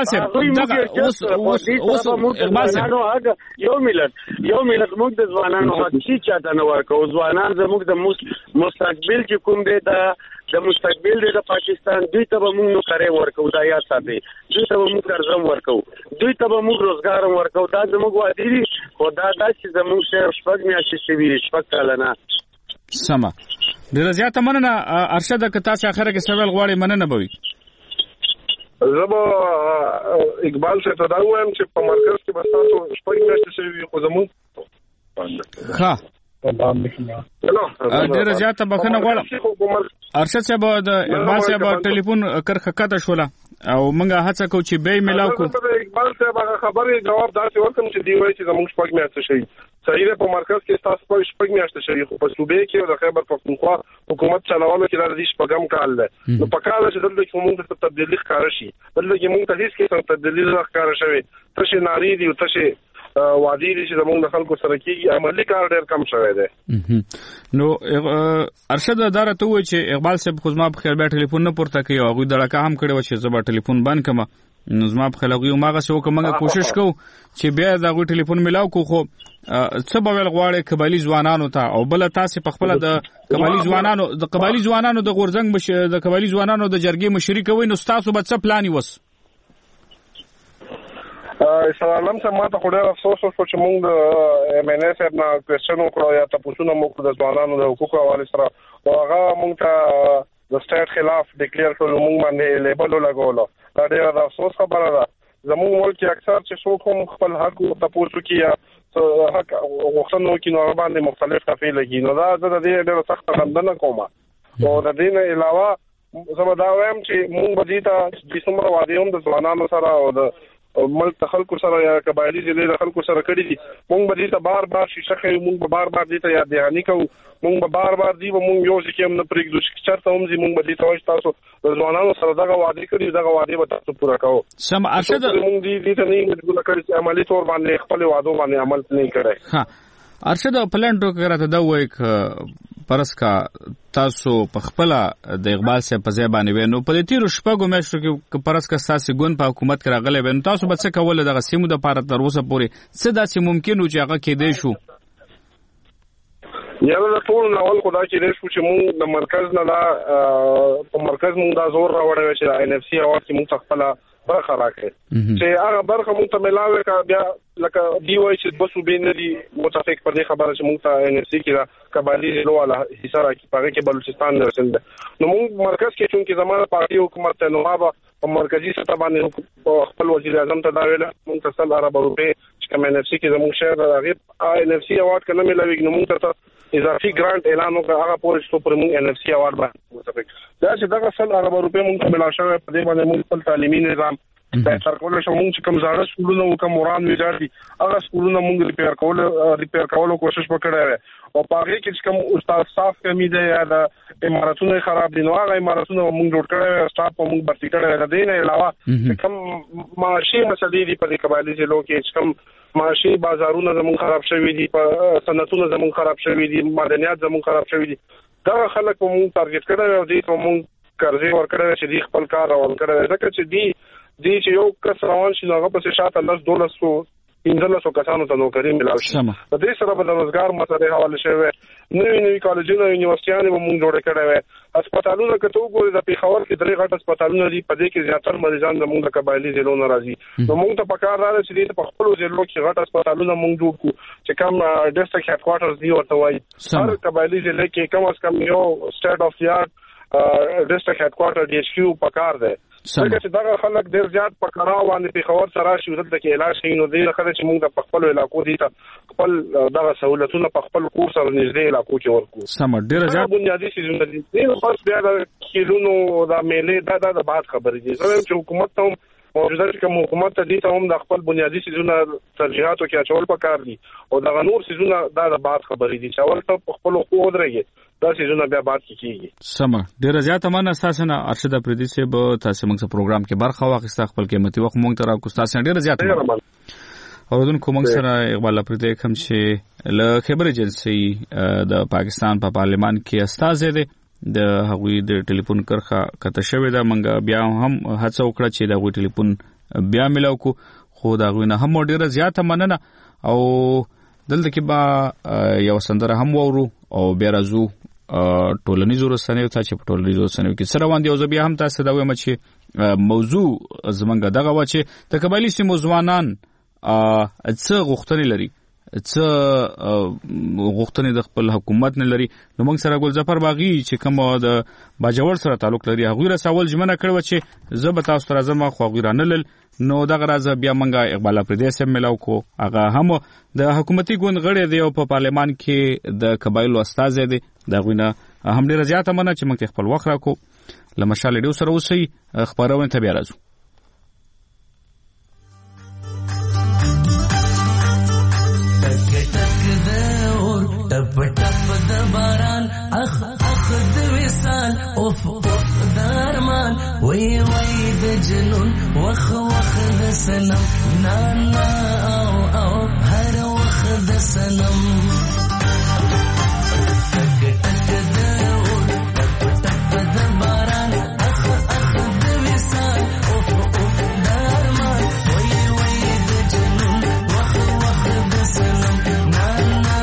یو ملت موږ د ځوانانو چې چاته نه ورکو ځوانان زموږ د مستقبل چې کوم دی د مستقبل د پاکستان دوی ته موږ نو کاري ورکو دا یا ساتي دوی ته موږ ارزم ورکو دوی ته موږ روزګار ورکو دا زموږ وادي دي خدا دا چې زموږ شهر شپږ میاشتې شوي شپږ کلنه سما ډیر زیاته مننه ارشد کتا چې اخره کې سوال غواړي مننه بوي زبا اقبال سے ته دا وایم چې په مرکز کې بس تاسو شپږ میاشتې شوي خو زموږ ها ډېر زیاته بخښنه غواړم ارشد صاحب د اقبال صاحب ټلیفون کرخه کته شوله او موږ هڅه کوو چې به ملاو کو اقبال صاحب خبرې جواب داسې ورکوم چې دی وایي چې زموږ شپږ میاشتې شي صحیح ده په مرکز کې تاسو شپږ میاشتې شي خو په صوبې کې د خیبر پختونخوا حکومت چلولو کې د دې شپږم کال ده نو په کال چې دلته کوم څه تبدیلی ښکار شي بلکې چې موږ ته هیڅ کې تبدیلی ښکار شوی تشه ناری دی او تشه وادي دي چې زموږ د خلکو سره کېږي عملی کار ډېر کم شوی دی نو ارشد اداره ته وایي چې اقبال صاحب خو زما په خیر بیا ټلیفون نه پورته کوي او هغوی دړکه هم کړې وه چې زه به ټلیفون بند کړم نو زما په خیال هغوی هماغسې وکړه موږ کوشش کوو چې بیا د هغوی ټلیفون میلاو کړو خو څه به ویل غواړئ قبایلي ځوانانو ته او بله تاسې په خپله د قبایلي ځوانانو د غورځنګ د قبایلي ځوانانو د جرګې مشري کوئ نو ستاسو به څه پلان وس سلام سم ماته خو ډېر افسوس وشو چې موږ د ایم ان ایس نه کوېسچن وکړو یا تاسو موږ د ځوانانو د حقوقو حواله سره او هغه موږ ته د سټیټ خلاف ډیکلیئر کړو موږ باندې لیبل لګولو دا ډېر افسوس خبره ده زموږ ملک اکثر چې څوک هم خپل حق تاسو کې یا حق وختونو کې نو باندې مختلف تفصیل لګي نو دا د دې ډېر سخت غندنه کومه او د دې نه علاوه زه دا وایم چې موږ به دې ته د څومره وادي هم د ځوانانو سره او د ملک د خلکو سره یا قبایلي ضلع د خلکو سره کړی دي موږ به دې ته بار بار شیشه کوي موږ به بار بار دې ته یاد دهاني کوو موږ به بار بار دې موږ یو ځکه هم نه پرېږدو چې چېرته هم ځي موږ به دې ته وایو تاسو د ځوانانو سره دغه وعدې کړي دغه وعدې به تاسو پوره کوو سم ارشد موږ دې ته نه مجبور کړی چې عملي طور باندې خپل وعدو باندې عمل نه کړی ها ارشد پلان ټوکه راته دا وایي پرسکا تاسو په خپل د اقبال صاحب په ځای باندې وینو په دې تیرو شپږو میاشتو کې پرسکا ساسي ګوند په حکومت کې راغلی وینو تاسو به څه کول دغه سیمو د پاره تر اوسه پورې څه داسې ممکن و چې هغه کېدی شو یا د ټول ناول خدا کې دې شو چې موږ د مرکز نه په مرکز موږ دا زور راوړی چې ان اف سی او چې موږ خپل برخه راکړي چې هغه برخه موږ ته ملاوي کا بیا لکه دی وای چې بسو بین دي متفق پر دې خبره چې موږ ته ان اف سی کې قبایلی ضلع والا حصہ راکې پاره کې بلوچستان درسل ده نو موږ مرکز کې چې زموږ پارټي حکومت ته نوابه په مرکزی سطح باندې خپل وزیر اعظم ته دا ویل موږ ته 100 ارب روپے چې کوم ان اف سی کې زموږ شهر راغی ان اف سی اوارد کنه ملاوي نو موږ ته اضافي ګرانټ اعلان وکړ هغه پورې چې پر موږ ان اف سی اوارد باندې متفق دا چې دغه 100 ارب روپے موږ ته ملا شوی په دې باندې موږ خپل تعلیمي نظام دا تر کوله چې موږ چې کوم زاړه سکولونه او کوم وران ویجاړ دي هغه سکولونه موږ ریپیر کولو کوشش وکړو او په هغه کې چې کوم استاد صاف کمی دی یا د اماراتونو خراب دي نو هغه اماراتونو موږ جوړ کړو سټاف موږ برتي کړو د دې نه علاوه کوم معاشي مسلې دي په قبایلی ضلعو کې چې کوم معاشي بازارونه زموږ خراب شوي دي په صنعتونو زموږ خراب شوي دي معدنیات زموږ خراب شوي دي دا خلک موږ ټارګټ کړو او دې ته موږ قرضې ورکړو چې دې خپل کار روان کړو ځکه چې دې چې یو کس روان شي هغه په شاته 10-12 کسانو ته نوکری ملاوي شي په دې سره به د روزګار مسله حواله شوی نوې کالجونه یونیورسيټیانه به موږ جوړ کړو هسپتالونه کته وګورئ د پیښور کې درې غټ هسپتالونه دي په دې کې زیاتره مریضان زموږ د قبایلی ضلعو نه راځي نو موږ ته پکار راځي چې په خپل ضلعو کې غټ هسپتالونه موږ جوړ کړو چې کوم ډیسټریکټ هډ کوارټرز دی ورته وایي هر قبایلی ضلع کې کم از کم یو سټیټ اف دی آرت ډیسټریکټ هډ کوارټر ډي ایچ کیو پکار دی څنګه چې دا خلک ډیر زیات په کراو باندې پیښور سره شي ورته کې علاج شي نو دې خلک چې موږ د خپل علاقو دي ته خپل دغه سہولتونه په خپل کور سره نږدې علاقو کې ورکو سم ډیر زیات بنیادی شیزونه دي نو خاص بیا د کیلونو د میلې د بعد خبرې دي زموږ چې حکومت ته موجوده کوم حکومت ته دي ته هم د خپل بنیادی شیزونه ترجیحاتو کې اچول پکار دي او د غنور شیزونه د بعد خبرې دي چې اول ته خپل خو ودرېږي دا شیزونه بیا بعد کیږي سم ډیر زیات مننه تاسو نه ارشد پردي سه به تاسو موږ پروګرام کې برخه واخیسته خپل قیمتي وخت موږ ته راکوستا تاسو ډیر زیات اوردونکو موږ سره اقبال پردي کوم چې له خبر ایجنسی د پاکستان په پارلمان کې استاد دی د هغوی د ټلیفون کرخه کته شوی دا منګه بیا هم هڅه وکړه چې دا غوی ټلیفون بیا ملاو کو خو دا غوی نه هم ډیره زیاته مننه او دلته کې با یو سندره هم وورو او بیا راځو ټولنیزو رسنیو ته چې په ټولنیزو رسنیو کې سره باندې او بیا هم تاسو دا وایم چې موضوع زمونږ دغه و چې د قبایلی سیمو ځوانان څه غوښتنې لري څه غوښتنې د خپل حکومت نه لري نو موږ سره ګل ظفر باغی چې کوم د باجوړ سره تعلق لري هغه را سوال جمنه کړو چې زه به تاسو سره زما خو غیرانه لل نو دغه راز بیا منګه اقبال اپریدي سم ملاو کو هغه هم د حکومتي ګوند غړي دی او په پارلمان کې د قبایلو استاد دی دغه هم ډیر زیاته منه چې موږ خپل وخت راکو لمشال ډیو سره اوسئ خبرونه ته بیا راځو. ټپ ټپ د باران اخ اخ د وصال اوف اوف د ارمان وای وای د جنون وخ وخ د سنم نا نا او او هر وخ د سنم ټک ټک د اور ټپ ټپ د باران اخ اخ د وصال اوف اوف د ارمان وای وای د جنون وخ وخ د سنم نا نا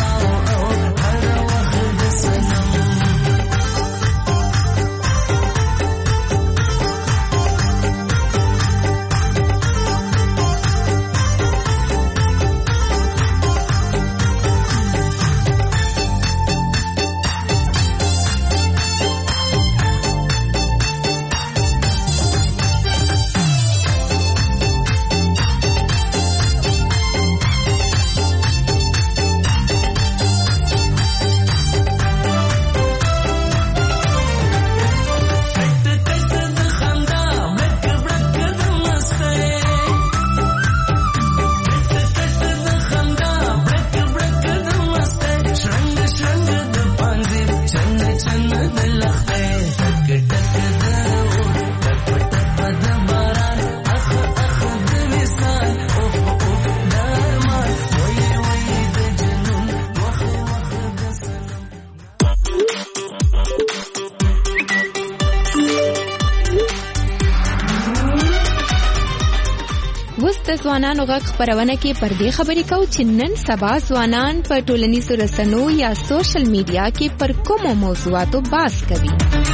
ځوانانو غږ خبرونه کې پر دې خبرې کوو چې نن سبا ځوانان په ټولنیزو رسنیو یا سوشل میډیا کې پر کومو موضوعاتو بحث کوي.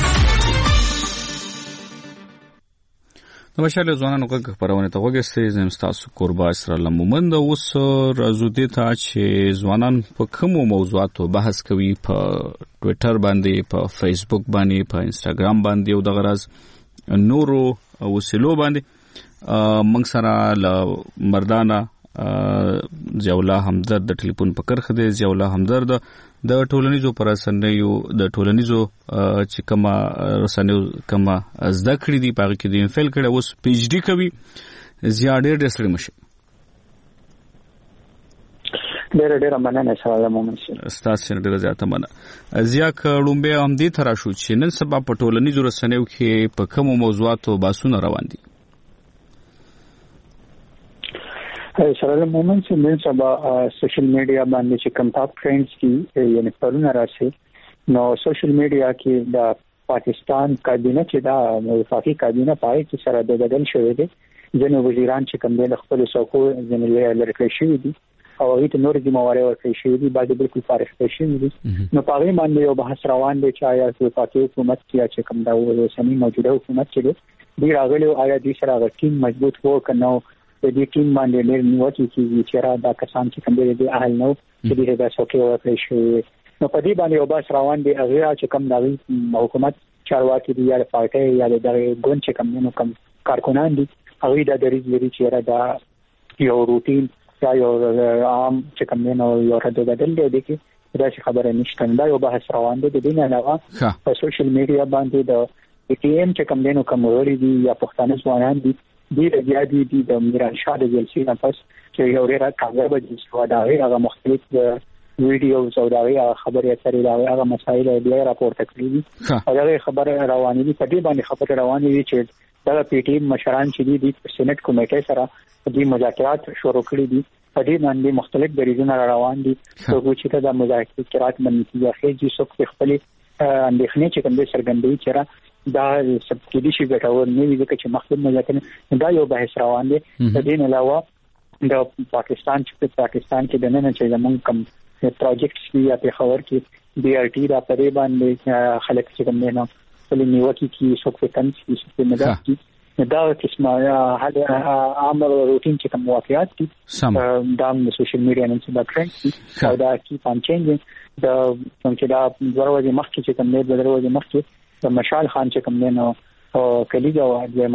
نوښتل ځوانانو غږ خبرونه ته وګورئ زم تاسو قربا اسرائیل مومند اوس راځو دې ته چې ځوانان په کومو موضوعاتو بحث کوي په ټوئیټر باندې په فیسبوک باندې په انستګرام باندې او دغه راز نورو وسیلو باندې منګ سره ل مردانه ضیاءالله همدرد د ټلیفون په کرخه دی. ضیاءالله همدرد د ټولنیزو پرسنیو د ټولنیزو چې کما رسنیو کما زده کړې دي پاره کې د فیل کړه اوس پی ایچ ډی کوي زیاده ډېر سره مشه ډېر مننه سلام مومن استاد سره ډېر زیاته مننه زیا کړمبه هم دې ترا شو چې نن سبا په ټولنیزو رسنیو کې په کوم موضوعاتو باسونه روان دي. سره مومن چې نن سبا سوشل میډیا باندې چې کم ټاپ ټرینډز کی یعنی پرونه راشي نو سوشل میډیا کې د پاکستان کابینه چې دا وفاقي کابینه پای چې سره د بدل شوې دي ځینې وزیران چې کم د خپل څوکو ځینې لړکې شوې دي او هیڅ نور ذمہواری ورکړي شوې دي بعد بالکل فارغ شوې دي. نو په هغه باندې یو بحث روان دی چې آیا وفاقي حکومت چې کم دا اوسنی موجوده حکومت چې دی راغلی آیا د سره غټین مضبوط وو کنه د دې ټیم باندې ډېر نیوکې کیږي چې را دا کسان چې کوم دي د اهل نو چې دې د څوکۍ ورکړي شي. نو په دې باندې یو بحث روان دی هغه چې کوم د حکومت چارواکي دي یا د پارټي یا د ګوند چې کوم نو کوم کارکونان دي هغه د دریځ لري چې را دا یو روټین یا یو عام چې کوم نو یو رد بدل دی کې دا چې خبره نشته. دا یو بحث روان دی د دې نه علاوه په سوشل میډیا باندې د پی ټی ایم چې کوم نو کوم غړي دي یا پښتانه ځوانان دي ډیر زیات دي د میران شاه د جلسې نه پس چې یو ډیر کاغذ به جوړ دا هغه مختلف ویډیوز او دا خبرې اترې دا هغه مسایل بیا راپورته کړی دي او دا خبره روانې دي په دې باندې خبره روانې دي چې دا پی ټی ایم مشران چې دي د سېنات کمیټې سره د مذاکرات شروع کړی دي په دې باندې مختلف دریځونه روان دي چې دا مذاکرات باندې یاخې چې خپل اندېښنې چې کوم څرګندوي چې دا سب کې دي چې ګټور نه وي چې مخکې مذاکرات دا یو بحث روان دي. د دې علاوه د پاکستان کې د نن چې زمونږ کم پروجیکټس یا په خبر کې بي ار ټي دا پرې باندې خلک چې کوم نه خپل نیوکه کې څوک په تنظیم کې څه نه دا دا قسمه عام روټین چې کوم واقعیت دي دا د سوشل میډیا نن څه دا ټرند او دا کی پام چینج دا څنګه دا ضروري مخکې چې کوم نه ضروري مخکې د مشال خان چې کوم نه او کلیګه او ځما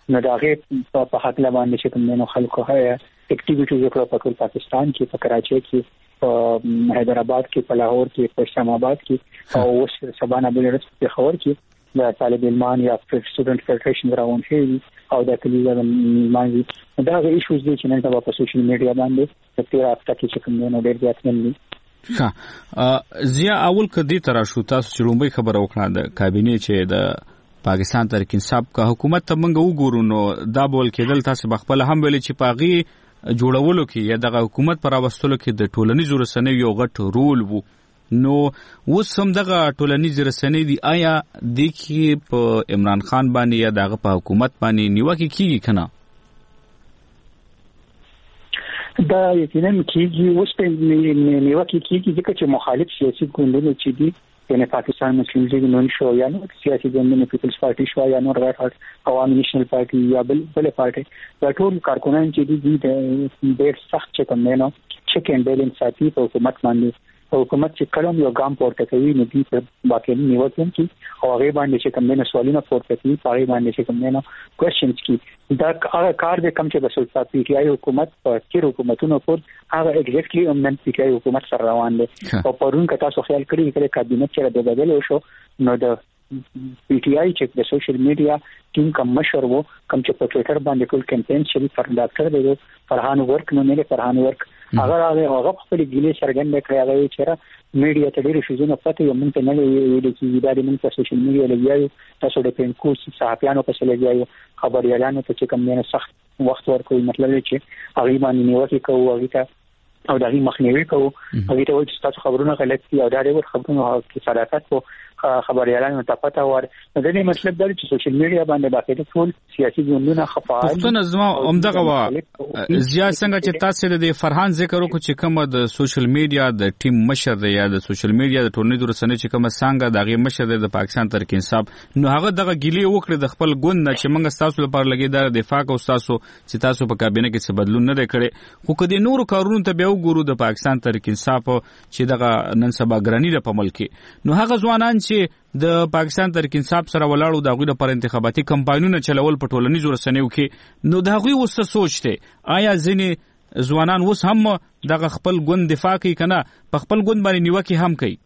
نو دا غي په حق باندې چې کوم نو خلکو هيا اکټیویټیز وکړو په پاکستان کې په کراچي کې په حیدرآباد کې په لاهور کې په اسلام آباد کې او اوس سبانه بلرس په خبر کې د طالب علمان یا سټوډنټ فدریشن راوون شي او د کلیزه مانځي دا غي ایشوز دي چې نن سبا په سوشل میډیا باندې په تیر هفته کې چې کوم نو ډېر زیات نه زیا اول کدي تر شو تاسو چې لومبي خبر وکړه د کابینه چې د پاکستان تحریک انصاف کا حکومت ته موږ وګورو نو دا بول کېدل تاسو بخپل هم ویل چې پاغي جوړولو کې یا د حکومت پر واستلو کې د ټولنیزو رسنیو یو غټ رول وو نو اوس هم دغه ټولنیز رسنۍ دی آیا د کې په عمران خان باندې یا دغه په حکومت باندې نیوکه کیږي کنه دا یقینا کیږي اوس په نیوکه کیږي چې مخالف سیاسي ګوندونه چې دي یعنی پاکستان مسلم لیگ نون شو یا نو سیاسي ګوندونه پیپلز پارټي شو یا نو رائټ عوامي نېشنل پارټي یا بل پارټي دا ټول کارکونان چې دي د ډېر سخت چې کوم نه چیک اینڈ بیلنس ساتي په حکومت باندې حکومت چې کلم یو ګام پورته کوي نو دې په باقي نیوکه کوي او هغه باندې چې کوم نه سوالونه پورته کوي پاره باندې چې کوم نه کوېسچنز کوي دا هغه کار د کم چې د سلطنت پی ټی آی حکومت په تیر حکومتونو پر هغه ایگزیکټلی امنن پی ټی آی حکومت سره روان دي او پرون که تاسو خیال کړئ چې کابینه چې د بدل شو نو د پی ټی آی چې د سوشل میډیا ټیم کوم مشر وو کوم چې په ټوئیټر باندې ټول کمپاین شری پر ډاکټر دی فرحان ورک نو نه فرحان ورک هغه خپل ګیلې سرګند کړی هغه چې میډیا ته ډېر شوزونه پته یو مونږ ته نه ویل چې دا د مونږ په سوشل میډیا لګیاو تاسو د پین کوس صحافیانو په سره لګیاو خبريالانو ته چې کوم نه سخت وخت ورکوي مطلب چې هغه باندې نیوکه کوي هغه ته او دا مخنیوي کوي هغه ته وایي چې تاسو خبرونه غلط دي او دا ډېر خبرونه کې صداقت وو خبريالانو ته پته ور نو د دې مطلب دا چې سوشل میډیا باندې باقي ټول سیاسي ګوندونه خفاعت پښتون ازما عمدغه وا زیات څنګه چې تاسو د فرحان ذکر وکړو چې کومه د سوشل میډیا د ټیم مشر دی یا د سوشل میډیا د ټولنیزو رسنیو چې کومه څنګه دغه مشر دی د پاکستان تحریک انصاف نو هغه دغه ګیلې وکړي د خپل ګوند نه چې موږ تاسو لپاره لګیدار دفاع کوو تاسو چې تاسو په کابینه کې څه بدلون نه کړي خو کدي نور کارونو ته به وګورو د پاکستان تحریک انصاف چې دغه نن سبا ګرانی په ملک نو هغه ځوانان چې د پاکستان تحریک انصاف سره ولاړو د غوړي پر انتخاباتي کمپاینونه چلول په ټولنیزو رسنیو کې نو د غوي وسه سوچته آیا ځینې ځوانان وس هم د خپل ګوند دفاع کوي کنه په خپل ګوند باندې نیوکه هم کوي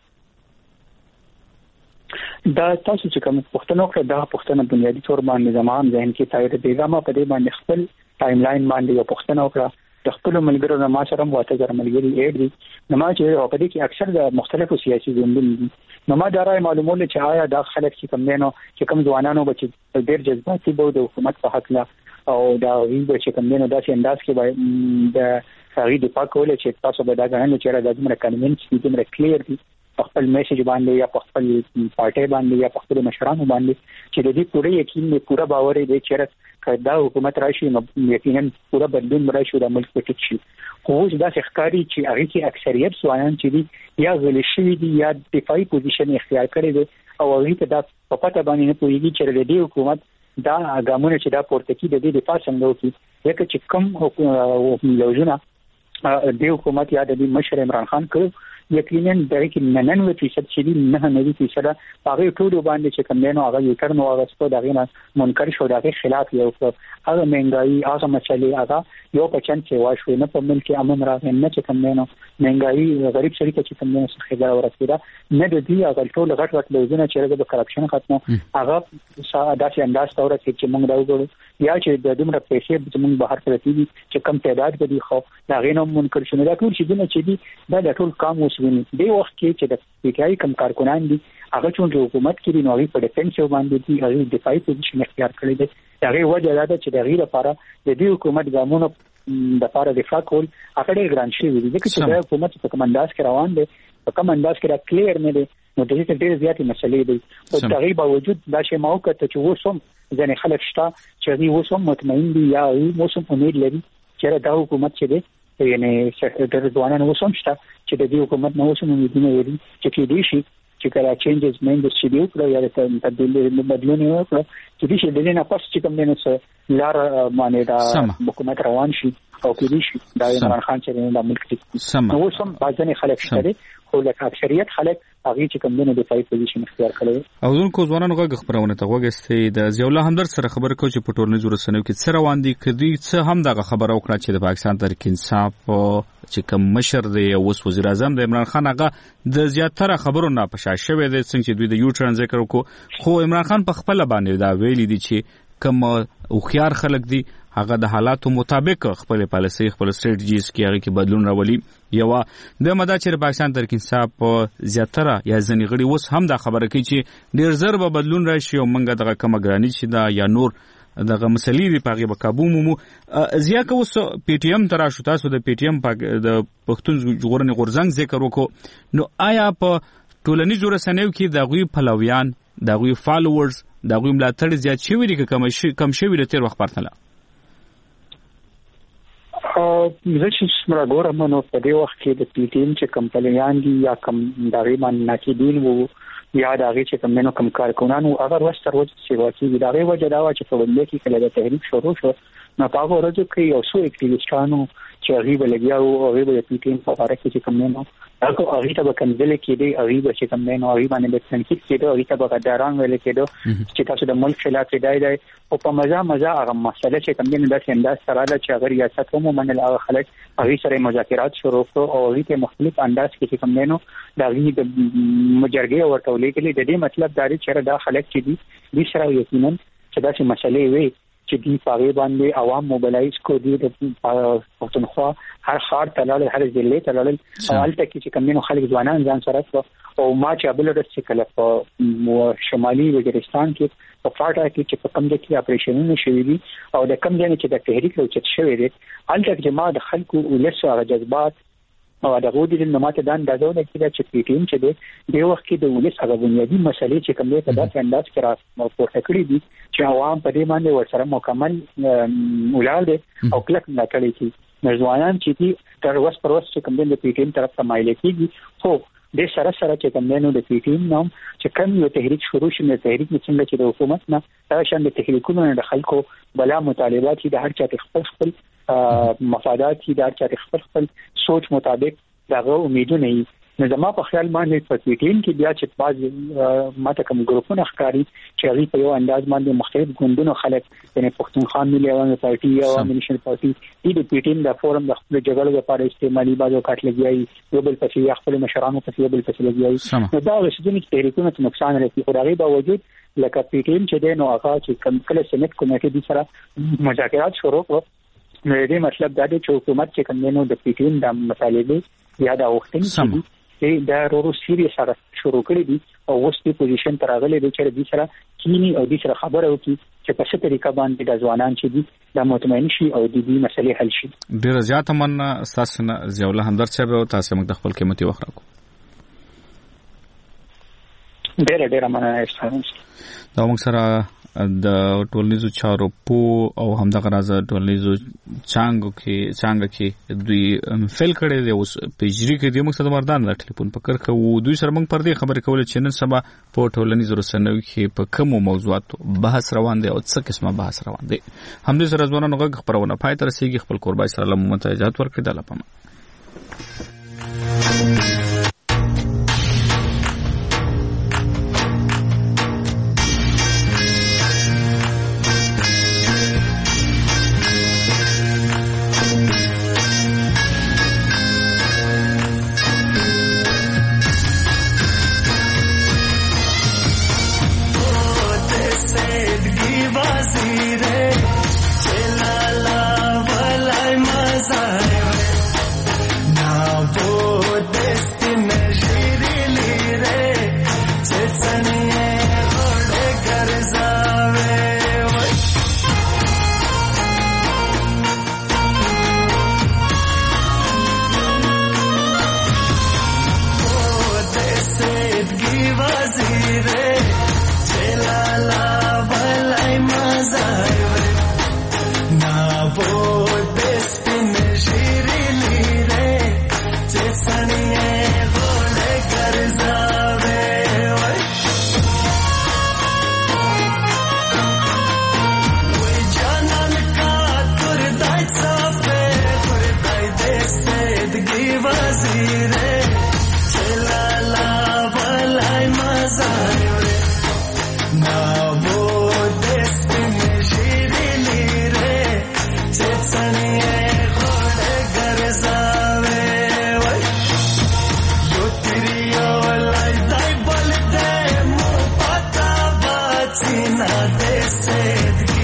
دا تاسو چې کوم پښتنو کې دا پښتنه بنیادی تور باندې زمام ذهن کې تایید پیغام په دې باندې خپل ټایم لاین باندې یو پښتنو کې د خپل ملګرو نه ما سره واته ګر ملګری اډ دي نو ما چې په دې کې اکثر د مختلفو سیاسي ګوندونو نو ما دا راي معلومول چې آیا دا خلک چې کوم نه چې کوم ځوانانو بچ ډېر جذباتي بو د حکومت په حق لا او دا وی چې کوم نه داسې انداز کې د هغه د پاکول چې تاسو به دا غواړئ چې راځي موږ کلمنټ چې موږ کلیر دي خپل میسج باندې یا خپل پارټي باندې یا خپل مشرانو باندې چې د دې پوره یقین پوره باور دی چې دا حکومت راشي نو یقینا پوره بدلون راشي د ملک په ټیټ شي خو دا ښکاری چې هغه کې اکثریت ځوانان چې دي یا غلي شوی دي یا دفاعي پوزیشن اختیار کړی دي او هغه ته دا په پټه باندې نه پوهیږي چې د دې حکومت دا ګامونه چې دا پورته کی د دې دفاع څنګه وکړي لکه چې کوم لوجونه د حکومت یا د مشر عمران خان کړو یقینا دغه کې 99% چې 99% هغه ټول باندې چې کوم نه هغه یو کړنو هغه ستو دغه نه منکر شو دغه خلاف یو هغه مهنګای هغه مسلې هغه یو پچن چې واښو نه په ملک امن راغی نه چې کوم نه مهنګای غریب شریک چې کوم نه څه خبره ورسېده نه د دې هغه ټول غټ لوزونه چې د کرپشن ختمه هغه داسې انداز تور چې موږ دا وګورو یا چې د دومره پیسې چې موږ بهر پرتی دي چې کم تعداد به خو دا غینو منکر شونه دا ټول چې دونه چې دي دا ټول کام وسوي دی وخت کې چې د پی کم کارکونان دي هغه چې حکومت کې نوې په ډیفنسیو باندې دي هغه دفاعي پوزیشن اختیار کړی دی هغه وجه دا چې د غیر لپاره د دې حکومت ګامونو د لپاره دفاع کول هغه ډېر ګران شي دي چې د حکومت په کوم انداز کې روان دي په کوم انداز کې دا کلیر نه دي نو د دې ډېر زیاتې مسلې دي او تغیر باوجود دا شی موقت چې وسوم ځنې خلک شته چې دوی وسوم مطمئن دي یا وسوم امید لري چې دا حکومت چې دی یعنی د ځوانانو وسوم شته چې د دې حکومت نو وسوم امیدونه لري چې کې دي شي چې کله چینجز مېند چې دی او یا د تبدیل بدلونه وکړي چې دې شي د نه پس چې کوم نه څه لار باندې دا حکومت روان شي او کې دي شي دا عمران خان چې د ملک نو وسوم بعضني خلک شته خو خو لکه اکثریت خلک هغه چې کوم نه دفاعي پوزیشن اختیار کړي. او ځونکو ځوانانو غږ خبرونه ته وګستې د ضیاءالله همدرد سره خبر کو چې په ټولنیزو رسنیو کې څه روان دي کدي څه هم دغه خبره وکړه چې د پاکستان تحریک انصاف چې کوم مشر دی او وزیر اعظم د عمران خان هغه د زیاتره خبرو نه پښا شوی دی څنګه چې دوی د یو ټرن ذکر وکړو خو عمران خان په خپل باندې دا ویلي دي چې کوم او خيار خلک دي هغه د حالاتو مطابق خپل پالیسي خپل سټریټجیز کې هغه کې بدلون راولي. یو د مدا چې پاکستان تحریک انصاف زیاتره یا ځنی غړي اوس هم دا خبره کوي چې ډیر زر به بدلون راشي او منګه دغه کوم ګرانی چې دا یا نور دغه مسلې دی پاغي په قابو مو زیاکه اوس پی ټی ایم ترا شو تاسو د پی ټی ایم د پښتون جوړنې غورځنګ ذکر وکړو نو آیا په ټولنیزو رسنیو کې د غوي فالویان د غوي فالوورز د غوي ملاتړ زیات شوی دی که کم شوی دی تیر وخت پرتله؟ زه چې مرګورم نو په دې وخت کې د پی ټی ایم چې کمپنیان دي یا کم دغه باندې ناکیدین وو یا دغه چې کوم نو کم کارکونان او اگر وستر وځي چې واکي دغه وجه دا چې په ولې کې کله د تحریک شروع شو نو په هغه ورځو کې یو څو اکټیویسټانو چې هغه بلګیا او هغه د پی ټی ایم په اړه کې کوم نو هغه ته به کنځل کېدی هغه چې کوم نو هغه باندې د تنقید کېدو هغه ته به غداران ویل کېدو چې تاسو د ملک خلاف دی او په مزه هغه مسله چې کوم نه د انداز سره چې هغه ریاست هم منل هغه خلک هغه سره مذاکرات شروع کړو او هغه په مختلف انداز کې کوم نو د هغه د مجرګي ورته لیکلي د دې مطلب دا دی چې دا خلک چې دي سره یقینا چې دا چې مسلې وي چې دی پاره باندې عوام موبلایز کو دي د پښتونخوا هر خار تلل هر ضلع تلل حالت کې چې کوم خلک ځوانان ځان سره او ما چې ابل رس چې کله په شمالي وزیرستان کې په فاټا کې چې په کوم ځای کې اپریشنونه شوي دي او د کوم ځای چې د تحریک لوچت شوی دی حالت کې ما د خلکو ولسو جذبات او د غوډي د نماته د اندازونه کې چې پی ټی ایم چې د وخت کې د ولس هغه بنیادی مسلې چې کوم ځای په داسې انداز کې راپورته کړی دي چې عوام په دې باندې ورسره مکمل ولاړ دي او کلک نکړي چې ځوانان چې دي تر اوس پر اوس چې کوم د پی ټی ایم طرف ته مایل کیږي خو د سره چې کوم نو د پی ټی ایم نوم چې کوم یو تحریک شروع شي نو تحریک څنګه چې د حکومت نه دا شان د تحریکونو د خلکو بلا مطالبات د هر چا خپل مفادات د هر چا خپل سوچ مطابق دغه امیدونه نه زما په خیال باندې په پی ټی ایم کې بیا چې باز ماته کوم ګروپونه ښکاری چې هغه په یو انداز باندې مختلف ګوندونو خلک یعنی پښتونخوا ملي عوامي پارټي او عوامي نېشنل پارټي د پی ټی ایم د فورم د خپل جګړې لپاره استعمالي بازو کاټ لګیایي یو بل پسې خپل مشرانو پسې یو بل پسې لګیایي نو دا رسېدونکو تحریکونو ته نقصان رسي خو هغه باوجود لکه پی ټی ایم چې د نو هغه چې کله سېنات کمیټې دي سره مذاکرات شروع کړو نو دې مطلب دا دی چې حکومت چې کوم نو د پی ټی ایم د مطالبه یا د وختونو چې دا ورو سیریس سره شروع کړی دي او اوس په پوزیشن تر راغلي دي چې د سره کینی او د سره خبره وکړي چې په څه طریقه باندې د ځوانان چې دي د مطمئن شي او د دې مسلې حل شي. ډیر زیات مننه تاسو نه ضیاءالله همدرد صاحب تاسو موږ د خپل قیمتي وخت راکو. ډیر مننه دا موږ سره د ټولنیزو چارو او همدغه راز ټولنیزو څنګه کې دوی فیل کړي دي اوس پیجری کې د مقصد مردان د ټلیفون پکړ کوو دوی سره موږ پر دې خبرې کولې چې نن سبا په ټولنیزو رسنیو کې په کومو موضوعاتو بحث روان دي او څه قسمه بحث روان دي همدې سره ځوانانو غږ خبرونه پای تر رسیدي خپل قربای سره لمو ته اجازه ورکړي د لپاره they said